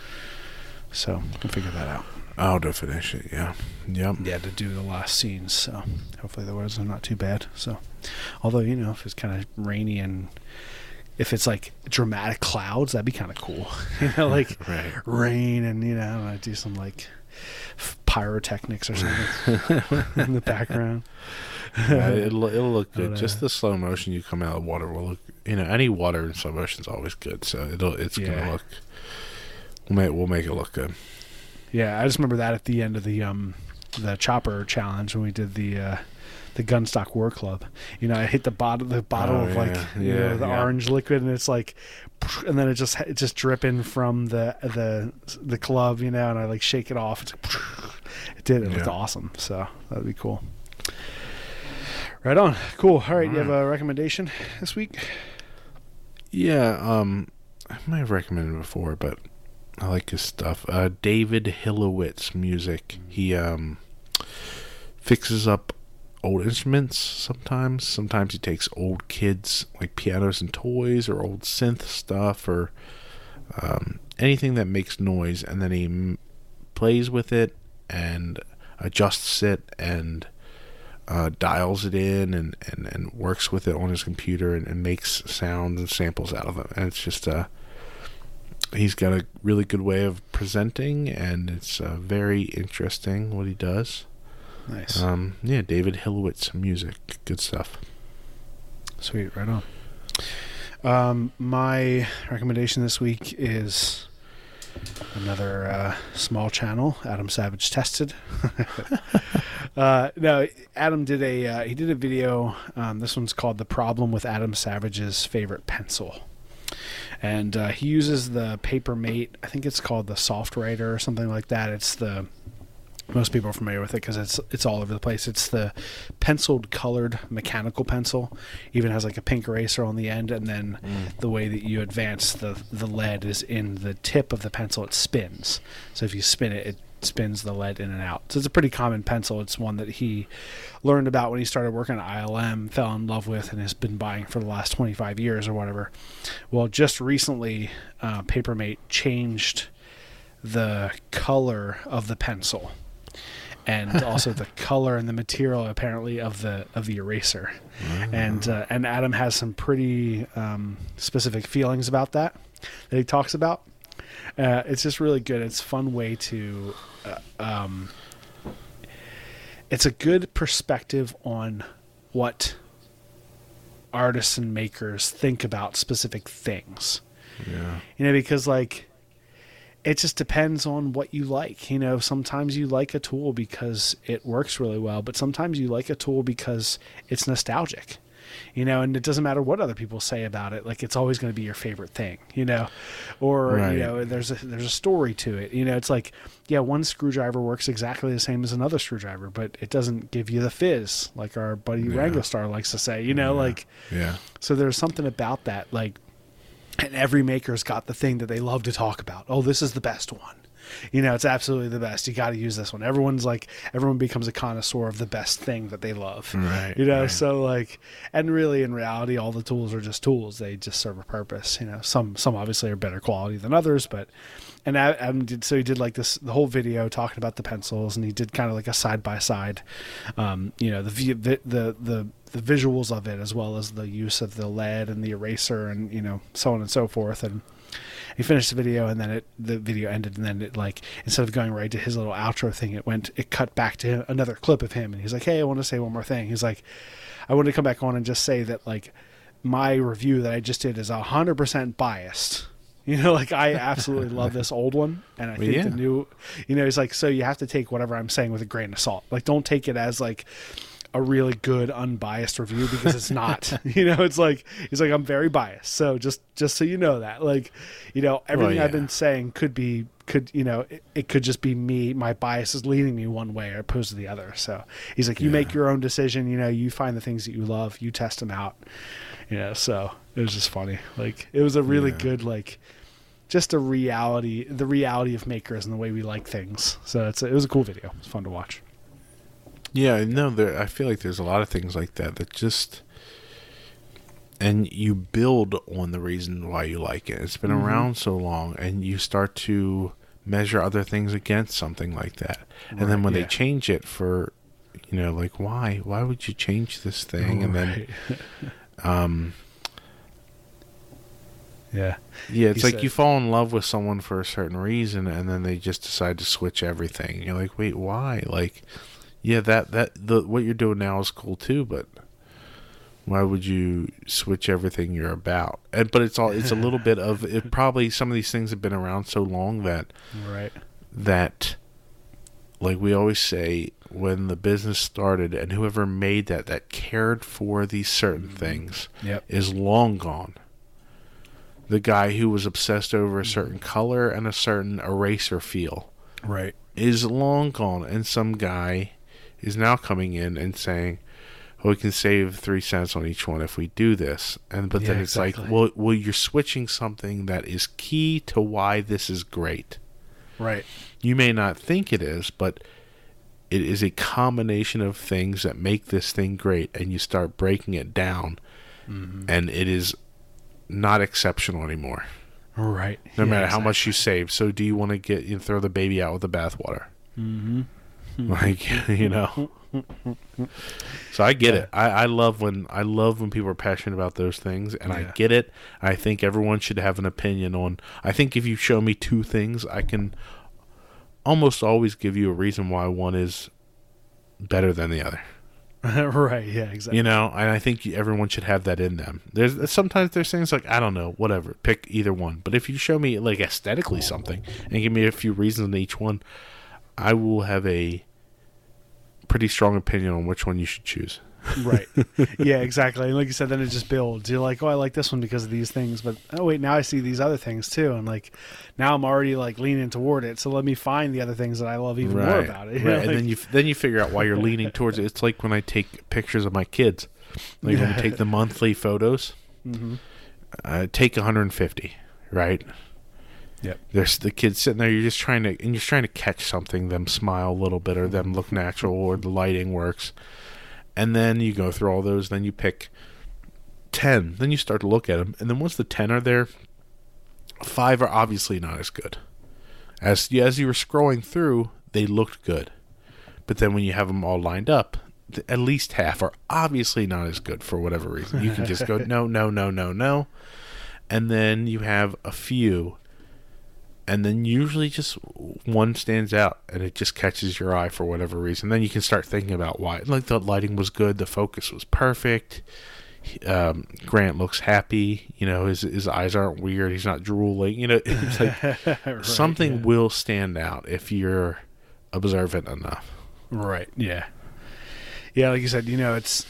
So we'll figure that out. I'll to finish it, yeah. Yep. Yeah, to do the last scenes. So hopefully the weather's not too bad. So, although, you know, if it's kind of rainy and if it's like dramatic clouds, that'd be kind of cool. You know, like right. rain and, you know, I do some like pyrotechnics or something in the background. Yeah, it'll, it'll look good. But, uh, Just the slow motion you come out of water will look, you know, any water in slow motion is always good. So it'll, it's yeah. going to look We'll make, we'll make it look good. Yeah, I just remember that at the end of the um the chopper challenge when we did the uh, the Gunstock War Club. You know, I hit the bottle the bottle Oh, of yeah, like you yeah, know, the yeah. orange liquid, and it's like, and then it just it just dripping from the the the club, you know, and I like shake it off. It's like, it did. It looked Yeah. awesome. So that'd be cool. Right on. Cool. All right. You have a recommendation this week? Yeah, um, I might have recommended it before, but I like his stuff. Uh, David Hillowitz music. He um fixes up old instruments sometimes. Sometimes he takes old kids, like pianos and toys, or old synth stuff, or um, anything that makes noise, and then he m- plays with it and adjusts it and uh, dials it in and, and, and works with it on his computer and, and makes sounds and samples out of it. And it's just uh, he's got a really good way of presenting, and it's uh, very interesting what he does. Nice. Um, yeah, David Hillowitz music, good stuff. Sweet, right on. Um, my recommendation this week is another uh, small channel, Adam Savage Tested. uh, no, Adam did a uh, he did a video. Um, this one's called "The Problem with Adam Savage's Favorite Pencil," and uh, he uses the Papermate. I think it's called the Soft Writer or something like that. It's the most people are familiar with it because it's it's all over the place. It's the penciled colored mechanical pencil. Even has like a pink eraser on the end, and then mm. the way that you advance the the lead is in the tip of the pencil. It spins. So if you spin it, it spins the lead in and out. So it's a pretty common pencil. It's one that he learned about when he started working at I L M, fell in love with, and has been buying for the last twenty-five years or whatever. Well, just recently, uh, Papermate changed the color of the pencil. And also the color and the material apparently of the of the eraser, mm. and uh, and Adam has some pretty um, specific feelings about that that he talks about. Uh, it's just really good. It's a fun way to. Uh, um, it's a good perspective on what artists and makers think about specific things. Yeah, you know, because like. It just depends on what you like. You know, sometimes you like a tool because it works really well, but sometimes you like a tool because it's nostalgic, you know, and it doesn't matter what other people say about it. Like, it's always going to be your favorite thing, you know, or, right. you know, there's a, there's a story to it. You know, it's like, yeah, one screwdriver works exactly the same as another screwdriver, but it doesn't give you the fizz like our buddy yeah. Wranglerstar likes to say, you know, yeah. like, yeah. So there's something about that, like, and every maker's got the thing that they love to talk about. Oh, this is the best one. You know, it's absolutely the best. You got to use this one. Everyone's like, everyone becomes a connoisseur of the best thing that they love. Right. You know, right. so like, and really in reality, all the tools are just tools. They just serve a purpose. You know, some, some obviously are better quality than others, but, and Adam did, so he did like this, the whole video talking about the pencils, and he did kind of like a side by side, um, you know, the view, the, the, the, the visuals of it, as well as the use of the lead and the eraser and, you know, so on and so forth. And he finished the video, and then it, the video ended, and then it, like, instead of going right to his little outro thing, it went, it cut back to another clip of him. And he's like, hey, I want to say one more thing. He's like, I want to come back on and just say that, like, my review that I just did is a hundred percent biased. You know, like, I absolutely love this old one, and I think yeah. the new, you know, he's like, so you have to take whatever I'm saying with a grain of salt. Like, don't take it as like a really good unbiased review, because it's not. You know, it's like, he's like, I'm very biased, so just just so you know that, like, you know, everything well, yeah. I've been saying could be could you know it, it could just be me, my bias is leaning me one way opposed to the other. So he's like, you yeah. make your own decision, you know, you find the things that you love, you test them out, you know. So it was just funny. Like, it was a really yeah. good, like, just a reality the reality of makers and the way we like things. So it's a, it was a cool video. It's fun to watch. Yeah, no, there. I feel like there's a lot of things like that that just, and you build on the reason why you like it. It's been mm-hmm. around so long, and you start to measure other things against something like that. Right, and then when yeah. they change it for, you know, like, why? Why would you change this thing? Oh, and right. then, um, yeah, yeah, it's he like said, you fall in love with someone for a certain reason, and then they just decide to switch everything. And you're like, wait, why? Like, yeah, that, that the what you're doing now is cool too, but Why would you switch everything you're about? And, but it's all it's a little bit of it. Probably some of these things have been around so long that right that like we always say, when the business started and whoever made that that cared for these certain things yep. is long gone. The guy who was obsessed over a certain color and a certain eraser feel right is long gone, and some guy is now coming in and saying, well, we can save three cents on each one if we do this. And but yeah, then it's exactly. like, well, well, you're switching something that is key to why this is great. Right. You may not think it is, but it is a combination of things that make this thing great, and you start breaking it down, mm-hmm. and it is not exceptional anymore. Right. No yeah, matter exactly. how much you save. So do you want to get you know, throw the baby out with the bathwater? Mm-hmm. Like, you know. So I get yeah. it. I, I love when I love when people are passionate about those things, and yeah. I get it. I think everyone should have an opinion on. I think if you show me two things, I can almost always give you a reason why one is better than the other. Right. Yeah. Exactly. You know, and I think everyone should have that in them. There's sometimes there's things like, I don't know, whatever, pick either one. But if you show me like aesthetically something and give me a few reasons on each one, I will have a pretty strong opinion on which one you should choose. Right. Yeah, exactly. And like you said, then it just builds. You're like, oh, I like this one because of these things, but oh wait, now I see these other things too, and like now I'm already like leaning toward it. So let me find the other things that I love even right. more about it. Right. Know, and like, then you then you figure out why you're leaning towards it. It's like when I take pictures of my kids, like when we take the monthly photos. Mm-hmm. Uh, take one hundred fifty, right? Yep. There's the kids sitting there. You're just trying to and you're trying to catch something, them smile a little bit, or them look natural, or the lighting works. And then you go through all those. Then you pick ten. Then you start to look at them. And then once the ten are there, five are obviously not as good. As as you were scrolling through, they looked good. But then when you have them all lined up, th- at least half are obviously not as good for whatever reason. You can just go, no, no, no, no, no. And then you have a few. And then usually just one stands out, and it just catches your eye for whatever reason. Then you can start thinking about why. Like, the lighting was good, the focus was perfect. Um, Grant looks happy. You know, his his eyes aren't weird. He's not drooling. You know, it's like right, something yeah. will will stand out if you're observant enough. Right. Yeah. Yeah, like you said, you know, it's.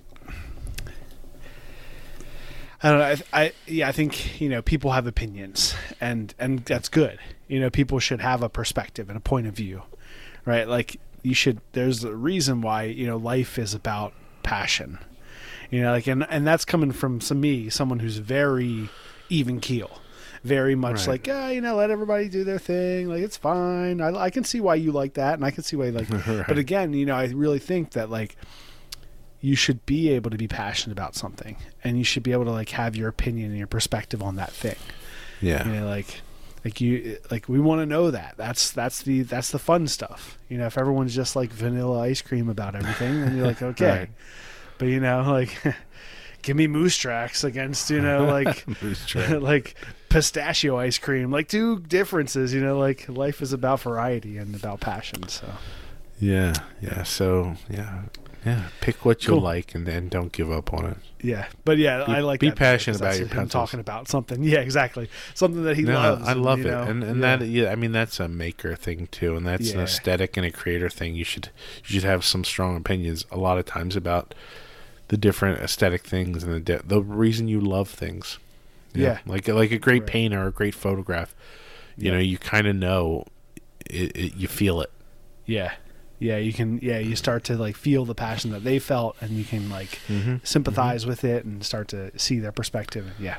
I don't know. I, I yeah, I think you know people have opinions, and and that's good. You know, people should have a perspective and a point of view, right? Like you should. There's a reason why you know life is about passion. You know, like and and that's coming from some me, someone who's very even keel, very much Right. like ah, you know, let everybody do their thing. Like it's fine. I I can see why you like that, and I can see why you like. Right. But again, you know, I really think that like. You should be able to be passionate about something, and you should be able to like have your opinion and your perspective on that thing. Yeah. You know, like, like you, like we want to know that. That's that's the that's the fun stuff. You know, if everyone's just like vanilla ice cream about everything, then you're like, okay. Right. But you know, like, give me Moose Tracks against you know like Moose Track. like pistachio ice cream. Like two differences. You know, like life is about variety and about passion. So Yeah. Yeah. So, yeah. Yeah, pick what you Cool. like and then don't give up on it. yeah, but yeah, Be- I like be that passionate because about that's your him pencils. talking about something. Yeah, exactly, something that he No, loves. I love and, it, you know, and and yeah. that yeah, I mean that's a maker thing too, and that's an Yeah. aesthetic and a creator thing. You should you should have some strong opinions a lot of times about the different aesthetic things and the de- the reason you love things. Yeah. like like a great Right. painter or a great photograph. You Yeah. know, you kind of know it, it. You feel it. Yeah. Yeah, you can. Yeah, you start to like feel the passion that they felt, and you can like Mm-hmm. sympathize with it and start to see their perspective. Yeah,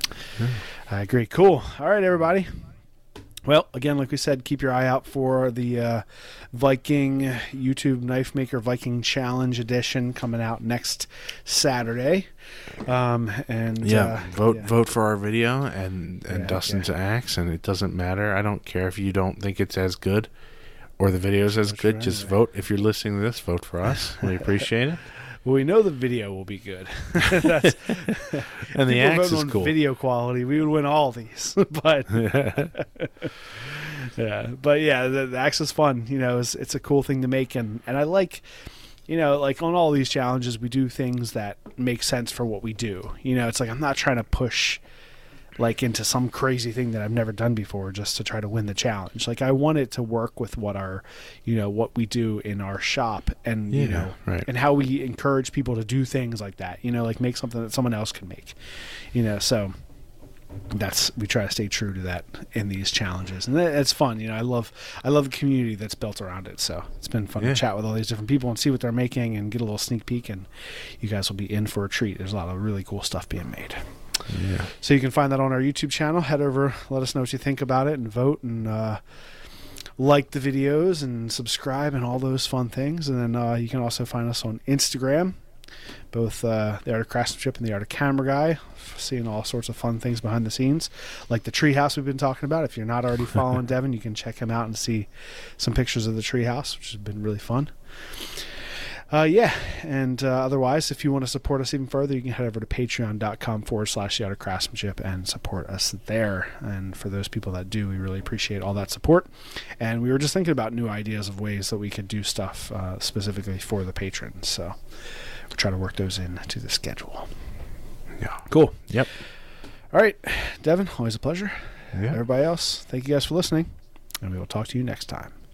I agree. Cool. All right, everybody. Well, again, like we said, keep your eye out for the uh, Viking YouTube Knife Maker Viking Challenge Edition coming out next Saturday. Um, and Yeah, uh, vote yeah. vote for our video and and Yeah, Dustin's yeah. axe, and it doesn't matter. I don't care if you don't think it's as good or the video's as Vote good. for Just anyway. vote. If you're listening to this, vote for us. We appreciate it. Well, we know the video will be good. That's, And the people axe voting is on cool. video quality, we would win all these. But yeah, but yeah, the, the axe is fun. You know, it's, it's a cool thing to make, and and I like you know, like on all these challenges, we do things that make sense for what we do. You know, it's like I'm not trying to push like into some crazy thing that I've never done before just to try to win the challenge. Like I want it to work with what our, you know, what we do in our shop and, Yeah, you know, right. and how we encourage people to do things like that, you know, like make something that someone else can make, you know, so that's, we try to stay true to that in these challenges. And it's fun. You know, I love, I love the community that's built around it. So it's been fun Yeah. to chat with all these different people and see what they're making and get a little sneak peek, and you guys will be in for a treat. There's a lot of really cool stuff being made. Yeah. So you can find that on our YouTube channel. Head over, let us know what you think about it, and vote, and uh, like the videos, and subscribe, and all those fun things. And then uh, you can also find us on Instagram, both uh, The Art of Craftsmanship and The Art of Camera Guy, seeing all sorts of fun things behind the scenes, like the treehouse we've been talking about. If you're not already following Devin, you can check him out and see some pictures of the treehouse, which has been really fun. Uh, yeah, and uh, otherwise, if you want to support us even further, you can head over to patreon.com forward slash the art of craftsmanship and support us there. And for those people that do, we really appreciate all that support. And we were just thinking about new ideas of ways that we could do stuff uh, specifically for the patrons. So we'll try to work those into the schedule. Yeah. Cool. Yep. All right, Devin, always a pleasure. Yeah. Everybody else, thank you guys for listening, and we will talk to you next time.